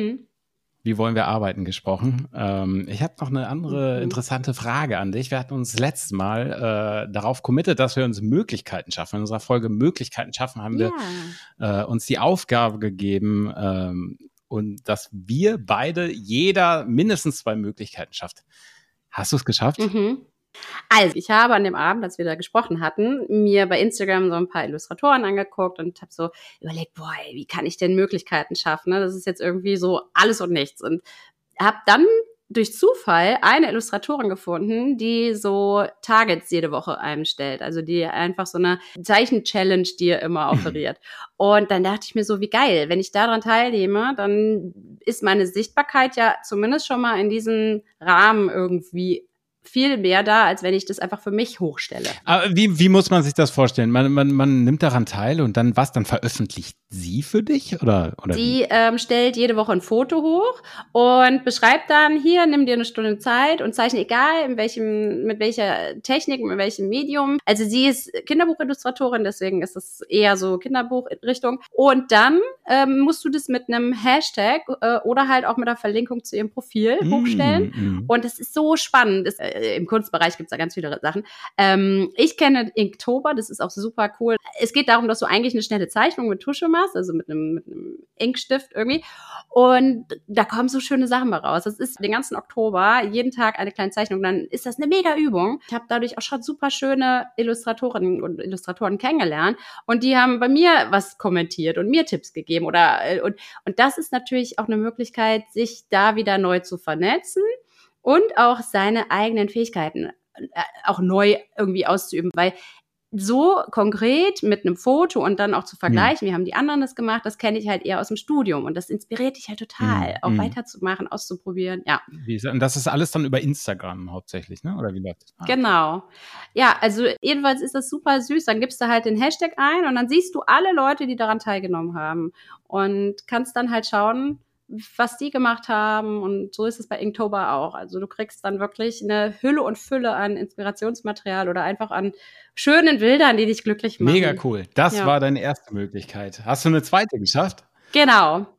Speaker 1: wie wollen wir arbeiten gesprochen. Ich habe noch eine andere interessante Frage an dich. Wir hatten uns letztes Mal darauf committed, dass wir uns Möglichkeiten schaffen. In unserer Folge Möglichkeiten schaffen haben wir uns die Aufgabe gegeben, und dass wir beide jeder mindestens 2 Möglichkeiten schafft. Hast du es geschafft?
Speaker 2: Also, ich habe an dem Abend, als wir da gesprochen hatten, mir bei Instagram so ein paar Illustratoren angeguckt und habe so überlegt, boah, wie kann ich denn Möglichkeiten schaffen? Ne? Das ist jetzt irgendwie so alles und nichts. Und habe dann durch Zufall eine Illustratorin gefunden, die so Targets jede Woche einem stellt. Also die einfach so eine Zeichen-Challenge dir immer offeriert. Und dann dachte ich mir so, wie geil, wenn ich daran teilnehme, dann ist meine Sichtbarkeit ja zumindest schon mal in diesem Rahmen irgendwie viel mehr da, als wenn ich das einfach für mich hochstelle.
Speaker 1: Aber wie muss man sich das vorstellen? Man nimmt daran teil und dann was? Dann veröffentlicht sie für dich? Oder
Speaker 2: sie stellt jede Woche ein Foto hoch und beschreibt dann, hier, nimm dir eine Stunde Zeit und zeichne egal, mit welcher Technik, mit welchem Medium. Also sie ist Kinderbuchillustratorin, deswegen ist es eher so Kinderbuchrichtung. Und dann musst du das mit einem Hashtag oder halt auch mit der Verlinkung zu ihrem Profil hochstellen. Und das ist so spannend. Im Kunstbereich gibt's da ganz viele Sachen. Ich kenne Inktober, das ist auch super cool. Es geht darum, dass du eigentlich eine schnelle Zeichnung mit Tusche machst, also mit einem Inkstift irgendwie. Und da kommen so schöne Sachen bei raus. Das ist den ganzen Oktober, jeden Tag eine kleine Zeichnung. Dann ist das eine mega Übung. Ich habe dadurch auch schon super schöne Illustratorinnen und Illustratoren kennengelernt. Und die haben bei mir was kommentiert und mir Tipps gegeben. Und das ist natürlich auch eine Möglichkeit, sich da wieder neu zu vernetzen und auch seine eigenen Fähigkeiten auch neu irgendwie auszuüben. Weil so konkret mit einem Foto und dann auch zu vergleichen, wie haben die anderen das gemacht, das kenne ich halt eher aus dem Studium und das inspiriert dich halt total, auch weiterzumachen, auszuprobieren, ja.
Speaker 1: Und das ist alles dann über Instagram hauptsächlich, ne? Oder wie läuft das?
Speaker 2: Genau. Ja, also jedenfalls ist das super süß. Dann gibst du halt den Hashtag ein und dann siehst du alle Leute, die daran teilgenommen haben und kannst dann halt schauen, was die gemacht haben und so ist es bei Inktober auch. Also du kriegst dann wirklich eine Hülle und Fülle an Inspirationsmaterial oder einfach an schönen Bildern, die dich glücklich machen.
Speaker 1: Mega cool. Das war deine erste Möglichkeit. Hast du eine zweite geschafft?
Speaker 2: Genau.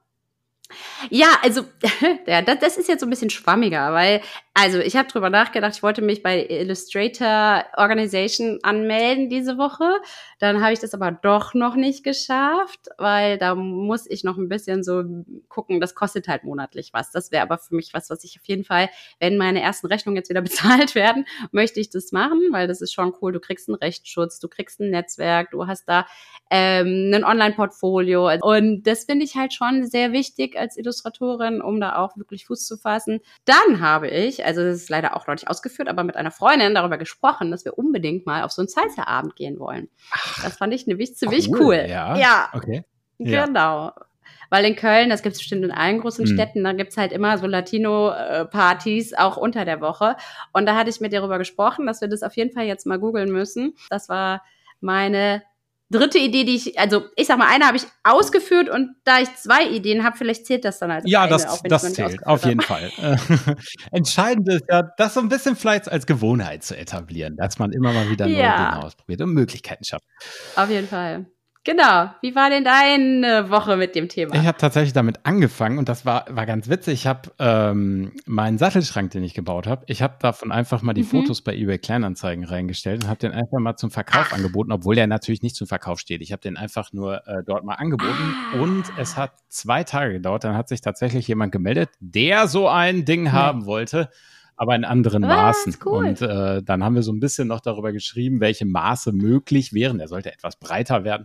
Speaker 2: Ja, also das ist jetzt so ein bisschen schwammiger, weil also ich habe drüber nachgedacht, ich wollte mich bei Illustrator Organization anmelden diese Woche. Dann habe ich das aber doch noch nicht geschafft, weil da muss ich noch ein bisschen so gucken, das kostet halt monatlich was. Das wäre aber für mich was ich auf jeden Fall, wenn meine ersten Rechnungen jetzt wieder bezahlt werden, möchte ich das machen, weil das ist schon cool. Du kriegst einen Rechtsschutz, du kriegst ein Netzwerk, du hast da ein Online-Portfolio. Und das finde ich halt schon sehr wichtig als Illustratorin, um da auch wirklich Fuß zu fassen. Dann habe ich, also das ist leider auch noch nicht ausgeführt, aber mit einer Freundin darüber gesprochen, dass wir unbedingt mal auf so einen Salsa-Abend gehen wollen. Das fand ich ziemlich cool.
Speaker 1: Ja, okay.
Speaker 2: Genau. Weil in Köln, das gibt es bestimmt in allen großen Städten, da gibt's halt immer so Latino-Partys auch unter der Woche. Und da hatte ich mit ihr darüber gesprochen, dass wir das auf jeden Fall jetzt mal googeln müssen. Das war meine dritte Idee, ich sag mal, eine habe ich ausgeführt und da ich 2 Ideen habe, vielleicht zählt das dann als
Speaker 1: ja,
Speaker 2: eine.
Speaker 1: das zählt, auf jeden Fall. Entscheidend ist ja, das so ein bisschen vielleicht als Gewohnheit zu etablieren, dass man immer mal wieder neue Dinge ausprobiert und Möglichkeiten schafft.
Speaker 2: Auf jeden Fall. Genau. Wie war denn deine Woche mit dem Thema?
Speaker 1: Ich habe tatsächlich damit angefangen und das war ganz witzig. Ich habe meinen Sattelschrank, den ich gebaut habe, ich habe davon einfach mal die Fotos bei eBay Kleinanzeigen reingestellt und habe den einfach mal zum Verkauf angeboten, obwohl der natürlich nicht zum Verkauf steht. Ich habe den einfach nur dort mal angeboten und es hat 2 Tage gedauert. Dann hat sich tatsächlich jemand gemeldet, der so ein Ding haben wollte, aber in anderen Maßen.
Speaker 2: Cool.
Speaker 1: Und dann haben wir so ein bisschen noch darüber geschrieben, welche Maße möglich wären. Der sollte etwas breiter werden.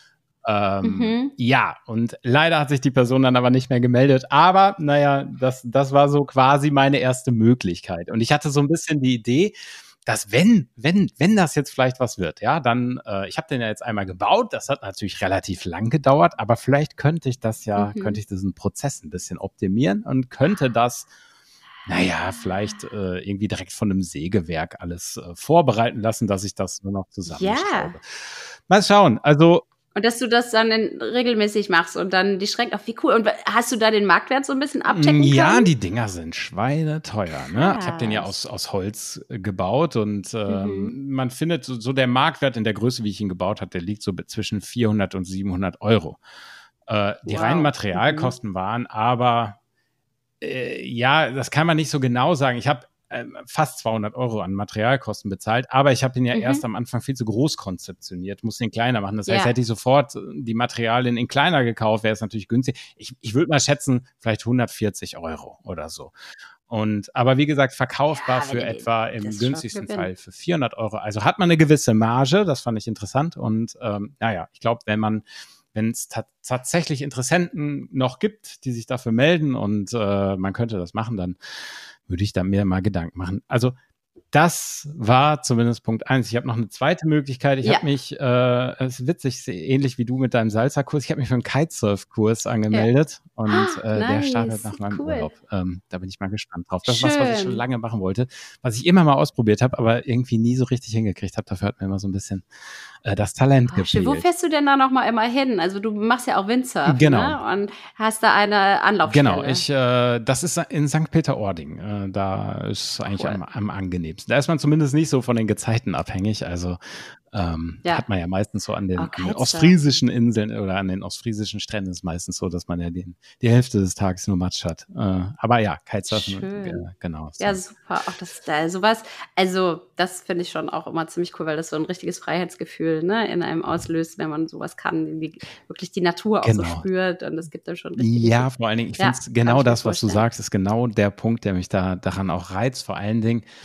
Speaker 1: Ja, und leider hat sich die Person dann aber nicht mehr gemeldet. Aber naja, das war so quasi meine erste Möglichkeit. Und ich hatte so ein bisschen die Idee, dass wenn das jetzt vielleicht was wird, ja, dann, ich habe den ja jetzt einmal gebaut, das hat natürlich relativ lang gedauert, aber vielleicht könnte ich diesen Prozess ein bisschen optimieren und könnte das vielleicht irgendwie direkt von einem Sägewerk alles vorbereiten lassen, dass ich das nur noch zusammenschraube. Mal schauen, also.
Speaker 2: Und dass du das dann regelmäßig machst und dann die Schränke, wie cool. Und hast du da den Marktwert so ein bisschen abchecken können?
Speaker 1: Ja, die Dinger sind schweineteuer. Ne? Ich habe den ja aus Holz gebaut und man findet so der Marktwert in der Größe, wie ich ihn gebaut habe, der liegt so zwischen 400 und 700 Euro. Die reinen Materialkosten waren aber das kann man nicht so genau sagen. Ich habe fast 200 Euro an Materialkosten bezahlt, aber ich habe den ja erst am Anfang viel zu groß konzeptioniert, musste ihn kleiner machen. Das heißt, hätte ich sofort die Materialien in kleiner gekauft, wäre es natürlich günstig. Ich würde mal schätzen, vielleicht 140 Euro oder so. Aber wie gesagt, verkaufbar für etwa im günstigsten Fall für 400 Euro. Also hat man eine gewisse Marge, das fand ich interessant. Und ich glaube, wenn es tatsächlich Interessenten noch gibt, die sich dafür melden und man könnte das machen, dann würde ich da mir mal Gedanken machen. Also das war zumindest Punkt 1. Ich habe noch eine zweite Möglichkeit. Ich habe mich, es ist witzig, ähnlich wie du mit deinem Salsa-Kurs, ich habe mich für einen Kitesurf-Kurs angemeldet und der startet nach meinem Urlaub. Da bin ich mal gespannt drauf. Das ist was ich schon lange machen wollte, was ich immer mal ausprobiert habe, aber irgendwie nie so richtig hingekriegt habe. Dafür hat mir immer so ein bisschen das Talent gefehlt.
Speaker 2: Wo fährst du denn da noch mal immer hin? Also du machst ja auch Windsurfen,
Speaker 1: genau.
Speaker 2: Ne? Und hast da eine Anlaufstelle.
Speaker 1: Genau, das ist in St. Peter-Ording. Da ist eigentlich am angenehmsten. Da ist man zumindest nicht so von den Gezeiten abhängig. Also hat man ja meistens so an den ostfriesischen Inseln oder an den ostfriesischen Stränden ist meistens so, dass man ja die Hälfte des Tages nur Matsch hat. Aber ja, Kitesurfen, genau.
Speaker 2: Ja, super. Auch das sowas. Also das finde ich schon auch immer ziemlich cool, weil das so ein richtiges Freiheitsgefühl in einem auslöst, wenn man sowas kann, wirklich die Natur auch so spürt und das gibt dann schon richtig.
Speaker 1: Ja, vor allen Dingen, ich finde genau das, was du sagst, ist genau der Punkt, der mich daran auch reizt. Vor allen Dingen,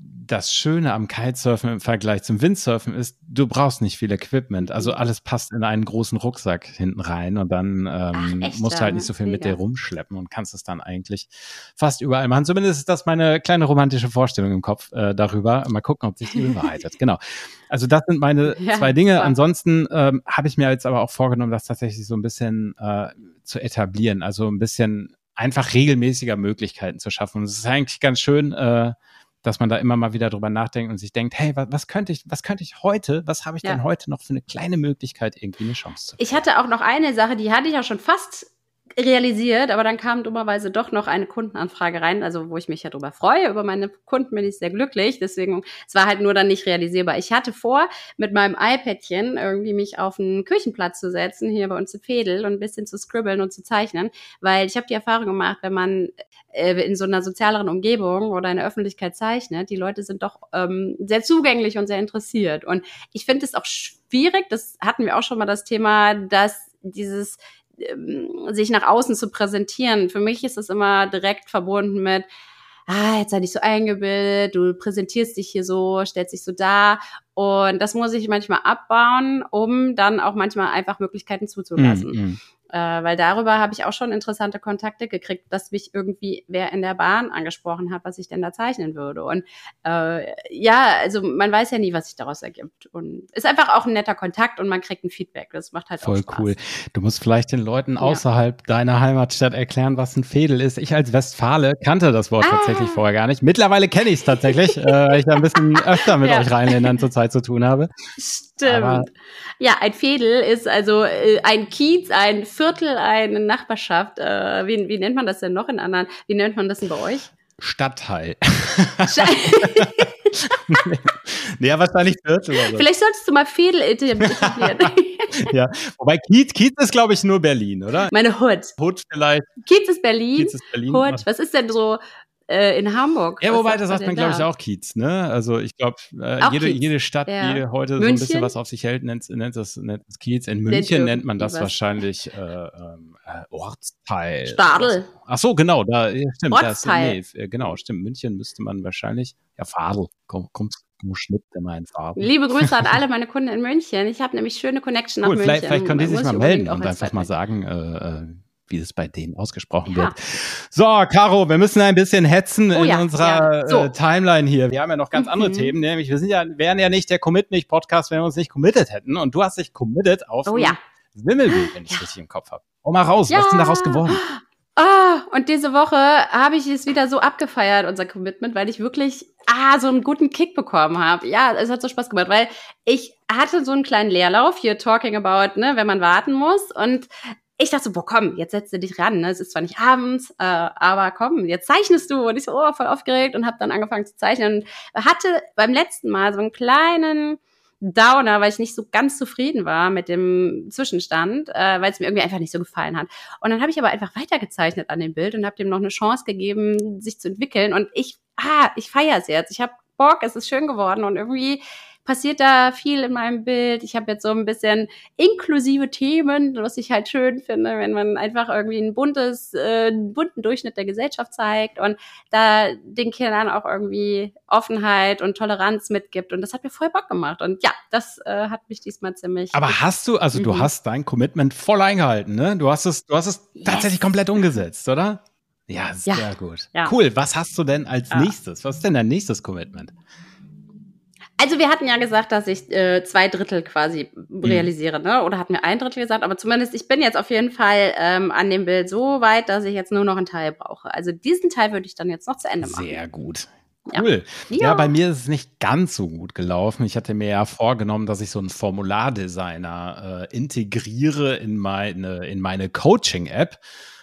Speaker 1: das Schöne am Kitesurfen im Vergleich zum Windsurfen ist, du brauchst nicht viel Equipment. Also alles passt in einen großen Rucksack hinten rein und dann musst du halt nicht so viel mit dir rumschleppen und kannst es dann eigentlich fast überall machen. Zumindest ist das meine kleine romantische Vorstellung im Kopf darüber. Mal gucken, ob sich die bewahrheitet. Genau. Also das sind meine zwei Dinge. Klar. Ansonsten habe ich mir jetzt aber auch vorgenommen, das tatsächlich so ein bisschen zu etablieren. Also ein bisschen einfach regelmäßiger Möglichkeiten zu schaffen. Und es ist eigentlich ganz schön, dass man da immer mal wieder drüber nachdenkt und sich denkt, hey, was könnte ich heute, was habe ich denn heute noch für eine kleine Möglichkeit, irgendwie eine Chance zu finden?
Speaker 2: Ich hatte auch noch eine Sache, die hatte ich auch schon fast realisiert, aber dann kam dummerweise doch noch eine Kundenanfrage rein, also wo ich mich ja drüber freue, über meine Kunden bin ich sehr glücklich, deswegen, es war halt nur dann nicht realisierbar. Ich hatte vor, mit meinem iPadchen irgendwie mich auf einen Küchenplatz zu setzen, hier bei uns in Veedel und ein bisschen zu scribbeln und zu zeichnen, weil ich habe die Erfahrung gemacht, wenn man in so einer sozialeren Umgebung oder in der Öffentlichkeit zeichnet, die Leute sind doch sehr zugänglich und sehr interessiert. Und ich finde es auch schwierig, das hatten wir auch schon mal das Thema, dass dieses sich nach außen zu präsentieren. Für mich ist es immer direkt verbunden mit, jetzt sei nicht so eingebildet, du präsentierst dich hier so, stellst dich so dar. Und das muss ich manchmal abbauen, um dann auch manchmal einfach Möglichkeiten zuzulassen. Weil darüber habe ich auch schon interessante Kontakte gekriegt, dass mich irgendwie wer in der Bahn angesprochen hat, was ich denn da zeichnen würde. Und also man weiß ja nie, was sich daraus ergibt. Und ist einfach auch ein netter Kontakt und man kriegt ein Feedback. Das macht halt
Speaker 1: voll
Speaker 2: auch Spaß.
Speaker 1: Cool. Du musst vielleicht den Leuten außerhalb deiner Heimatstadt erklären, was ein Veedel ist. Ich als Westfale kannte das Wort tatsächlich vorher gar nicht. Mittlerweile kenne ich es tatsächlich, weil ich da ein bisschen öfter mit euch Rheinländern zurzeit zu tun habe.
Speaker 2: Stimmt. Aber ein Veedel ist also ein Kiez, ein Viertel, eine Nachbarschaft. Wie nennt man das denn noch in anderen? Wie nennt man das denn bei euch?
Speaker 1: Stadtteil. Ja, wahrscheinlich Viertel. Oder so.
Speaker 2: Vielleicht solltest du mal Veedel etablieren.
Speaker 1: Ja, wobei Kiez ist, glaube ich, nur Berlin, oder?
Speaker 2: Meine Hood.
Speaker 1: Hood vielleicht.
Speaker 2: Kiez ist Berlin.
Speaker 1: Hood.
Speaker 2: Was ist denn so in Hamburg?
Speaker 1: Ja, wobei, da sagt man, glaube ich, auch Kiez, ne? Also ich glaube, jede Stadt, die heute München? So ein bisschen was auf sich hält, nennt das Kiez. In München nennt man das wahrscheinlich Ortsteil.
Speaker 2: Stadel.
Speaker 1: Ach so, genau, da stimmt.
Speaker 2: Ortsteil.
Speaker 1: Genau, stimmt. München müsste man wahrscheinlich, Fadel, kommt Schnitt immer in Farben.
Speaker 2: Liebe Grüße an alle meine Kunden in München. Ich habe nämlich schöne Connection nach München.
Speaker 1: Vielleicht können die sich mal melden und einfach mal sagen, wie es bei denen ausgesprochen wird. So, Caro, wir müssen ein bisschen hetzen in unserer Timeline hier. Wir haben ja noch ganz andere Themen, nämlich wären ja nicht der Commit-Nicht-Podcast, wenn wir uns nicht committed hätten. Und du hast dich committed auf Wimmelbild, wenn ich es richtig im Kopf habe. Hau mal raus, was ist denn daraus geworden?
Speaker 2: Und diese Woche habe ich es wieder so abgefeiert, unser Commitment, weil ich wirklich so einen guten Kick bekommen habe. Ja, es hat so Spaß gemacht, weil ich hatte so einen kleinen Leerlauf hier, talking about, ne, wenn man warten muss. Und ich dachte so, komm, jetzt setzt du dich ran. Ne? Es ist zwar nicht abends, aber komm, jetzt zeichnest du. Und ich so, voll aufgeregt und habe dann angefangen zu zeichnen. Und hatte beim letzten Mal so einen kleinen Downer, weil ich nicht so ganz zufrieden war mit dem Zwischenstand, weil es mir irgendwie einfach nicht so gefallen hat. Und dann habe ich aber einfach weitergezeichnet an dem Bild und habe dem noch eine Chance gegeben, sich zu entwickeln. Und ich feiere es jetzt. Ich habe Bock, es ist schön geworden und irgendwie passiert da viel in meinem Bild. Ich habe jetzt so ein bisschen inklusive Themen, was ich halt schön finde, wenn man einfach irgendwie einen bunten Durchschnitt der Gesellschaft zeigt und da den Kindern auch irgendwie Offenheit und Toleranz mitgibt. Und das hat mir voll Bock gemacht. Und ja, das hat mich diesmal ziemlich...
Speaker 1: Aber du hast dein Commitment voll eingehalten, ne? Du hast es tatsächlich komplett umgesetzt, oder? Ja, sehr gut. Ja. Cool. Was hast du denn als nächstes? Was ist denn dein nächstes Commitment?
Speaker 2: Also wir hatten ja gesagt, dass ich 2/3 quasi realisiere, ne? Oder hatten wir 1/3 gesagt? Aber zumindest, ich bin jetzt auf jeden Fall an dem Bild so weit, dass ich jetzt nur noch einen Teil brauche. Also diesen Teil würde ich dann jetzt noch zu Ende machen.
Speaker 1: Sehr gut. Cool. Ja, bei mir ist es nicht ganz so gut gelaufen. Ich hatte mir ja vorgenommen, dass ich so einen Formulardesigner integriere in meine Coaching-App.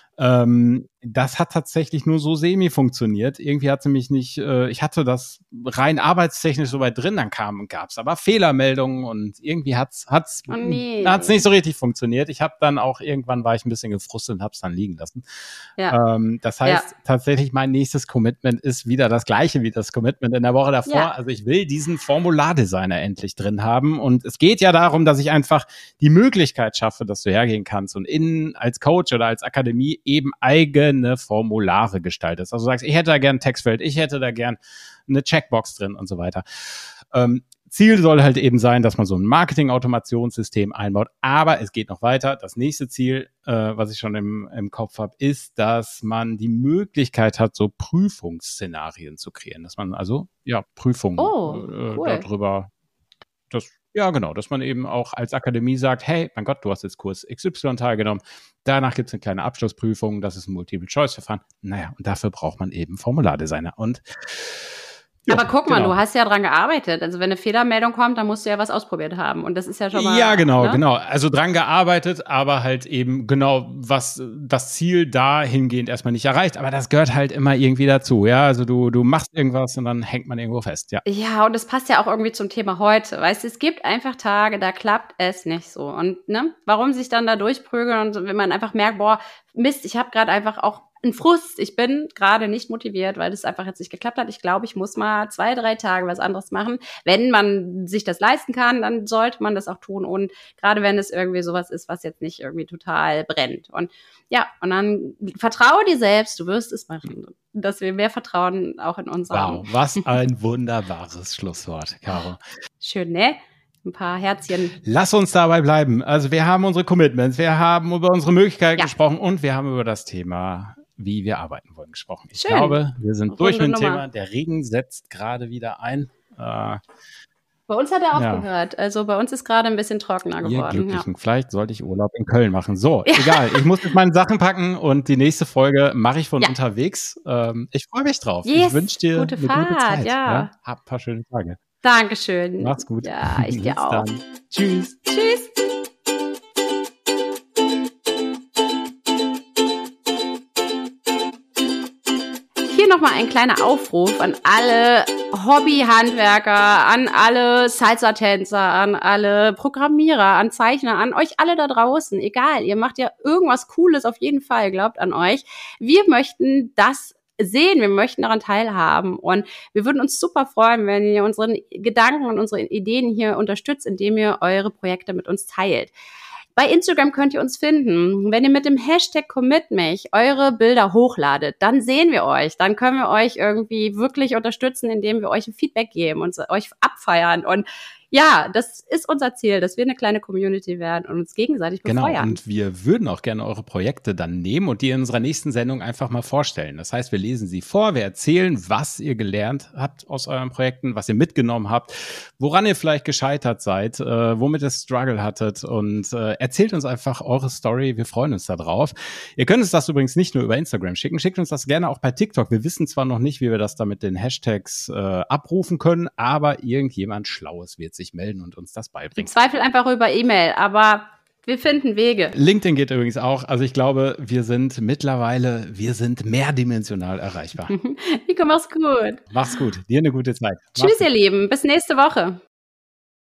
Speaker 1: Das hat tatsächlich nur so semi funktioniert. Irgendwie hat sie mich nicht, ich hatte das rein arbeitstechnisch so weit drin, dann gab es aber Fehlermeldungen und irgendwie hat's nicht so richtig funktioniert. Ich habe dann auch, irgendwann war ich ein bisschen gefrustet und habe es dann liegen lassen. Ja. Das heißt, tatsächlich mein nächstes Commitment ist wieder das gleiche wie das Commitment in der Woche davor. Ja. Also ich will diesen Formulardesigner endlich drin haben und es geht ja darum, dass ich einfach die Möglichkeit schaffe, dass du hergehen kannst und als Coach oder als Akademie eben eigene eigene Formulare gestaltest. Also sagst, ich hätte da gern ein Textfeld, ich hätte da gern eine Checkbox drin und so weiter. Ziel soll halt eben sein, dass man so ein Marketing-Automationssystem einbaut, aber es geht noch weiter. Das nächste Ziel, was ich schon im Kopf habe, ist, dass man die Möglichkeit hat, so Prüfungsszenarien zu kreieren, dass man also Prüfungen
Speaker 2: cool.
Speaker 1: darüber, genau, dass man eben auch als Akademie sagt, hey, mein Gott, du hast jetzt Kurs XY teilgenommen, danach gibt es eine kleine Abschlussprüfung, das ist ein Multiple-Choice-Verfahren. Naja, und dafür braucht man eben Formulardesigner und
Speaker 2: aber guck mal, du hast ja dran gearbeitet. Also wenn eine Fehlermeldung kommt, dann musst du ja was ausprobiert haben. Und das ist ja schon mal...
Speaker 1: Ja, genau. Also dran gearbeitet, aber halt eben genau, was das Ziel dahingehend erstmal nicht erreicht. Aber das gehört halt immer irgendwie dazu. Ja, also du machst irgendwas und dann hängt man irgendwo fest.
Speaker 2: Ja, und das passt ja auch irgendwie zum Thema heute. Weißt du, es gibt einfach Tage, da klappt es nicht so. Und warum sich dann da durchprügeln und wenn man einfach merkt, boah, Mist, ich habe gerade einfach auch ein Frust. Ich bin gerade nicht motiviert, weil das einfach jetzt nicht geklappt hat. Ich glaube, ich muss mal 2-3 Tage was anderes machen. Wenn man sich das leisten kann, dann sollte man das auch tun. Und gerade wenn es irgendwie sowas ist, was jetzt nicht irgendwie total brennt. Und und dann vertraue dir selbst, du wirst es machen. Dass wir mehr vertrauen, auch in unserem...
Speaker 1: Wow, was ein wunderbares Schlusswort, Caro.
Speaker 2: Schön, ne? Ein paar Herzchen.
Speaker 1: Lass uns dabei bleiben. Also wir haben unsere Commitments, wir haben über unsere Möglichkeiten gesprochen und wir haben über das Thema, wie wir arbeiten wollen, gesprochen. Ich glaube, wir sind durch mit dem Thema. Der Regen setzt gerade wieder ein.
Speaker 2: Bei uns hat er aufgehört. Also bei uns ist gerade ein bisschen trockener geworden.
Speaker 1: Ihr Glücklichen. Vielleicht sollte ich Urlaub in Köln machen. So, egal. Ich muss jetzt meine Sachen packen und die nächste Folge mache ich von unterwegs. Ich freue mich drauf. Ich wünsche dir eine gute Zeit. Ja. Hab ein paar schöne Tage.
Speaker 2: Dankeschön.
Speaker 1: Mach's gut.
Speaker 2: Ja, ich dir auch.
Speaker 1: Dann. Tschüss.
Speaker 2: Tschüss. Hier nochmal ein kleiner Aufruf an alle Hobbyhandwerker, an alle Salsa-Tänzer, an alle Programmierer, an Zeichner, an euch alle da draußen. Egal, ihr macht ja irgendwas Cooles auf jeden Fall, glaubt an euch. Wir möchten das sehen, wir möchten daran teilhaben und wir würden uns super freuen, wenn ihr unseren Gedanken und unsere Ideen hier unterstützt, indem ihr eure Projekte mit uns teilt. Bei Instagram könnt ihr uns finden. Wenn ihr mit dem Hashtag #CommitMich eure Bilder hochladet, dann sehen wir euch. Dann können wir euch irgendwie wirklich unterstützen, indem wir euch ein Feedback geben und euch abfeiern. Und ja, das ist unser Ziel, dass wir eine kleine Community werden und uns gegenseitig befeuern.
Speaker 1: Genau, und wir würden auch gerne eure Projekte dann nehmen und die in unserer nächsten Sendung einfach mal vorstellen. Das heißt, wir lesen sie vor, wir erzählen, was ihr gelernt habt aus euren Projekten, was ihr mitgenommen habt, woran ihr vielleicht gescheitert seid, womit ihr Struggle hattet und erzählt uns einfach eure Story. Wir freuen uns da drauf. Ihr könnt uns das übrigens nicht nur über Instagram schicken, schickt uns das gerne auch bei TikTok. Wir wissen zwar noch nicht, wie wir das da mit den Hashtags abrufen können, aber irgendjemand Schlaues wird sich melden und uns das beibringen.
Speaker 2: Im Zweifel einfach über E-Mail, aber wir finden Wege.
Speaker 1: LinkedIn geht übrigens auch. Also ich glaube, wir sind mehrdimensional erreichbar.
Speaker 2: Nico, mach's gut.
Speaker 1: Mach's gut. Dir eine gute Zeit.
Speaker 2: Tschüss, ihr Lieben. Bis nächste Woche.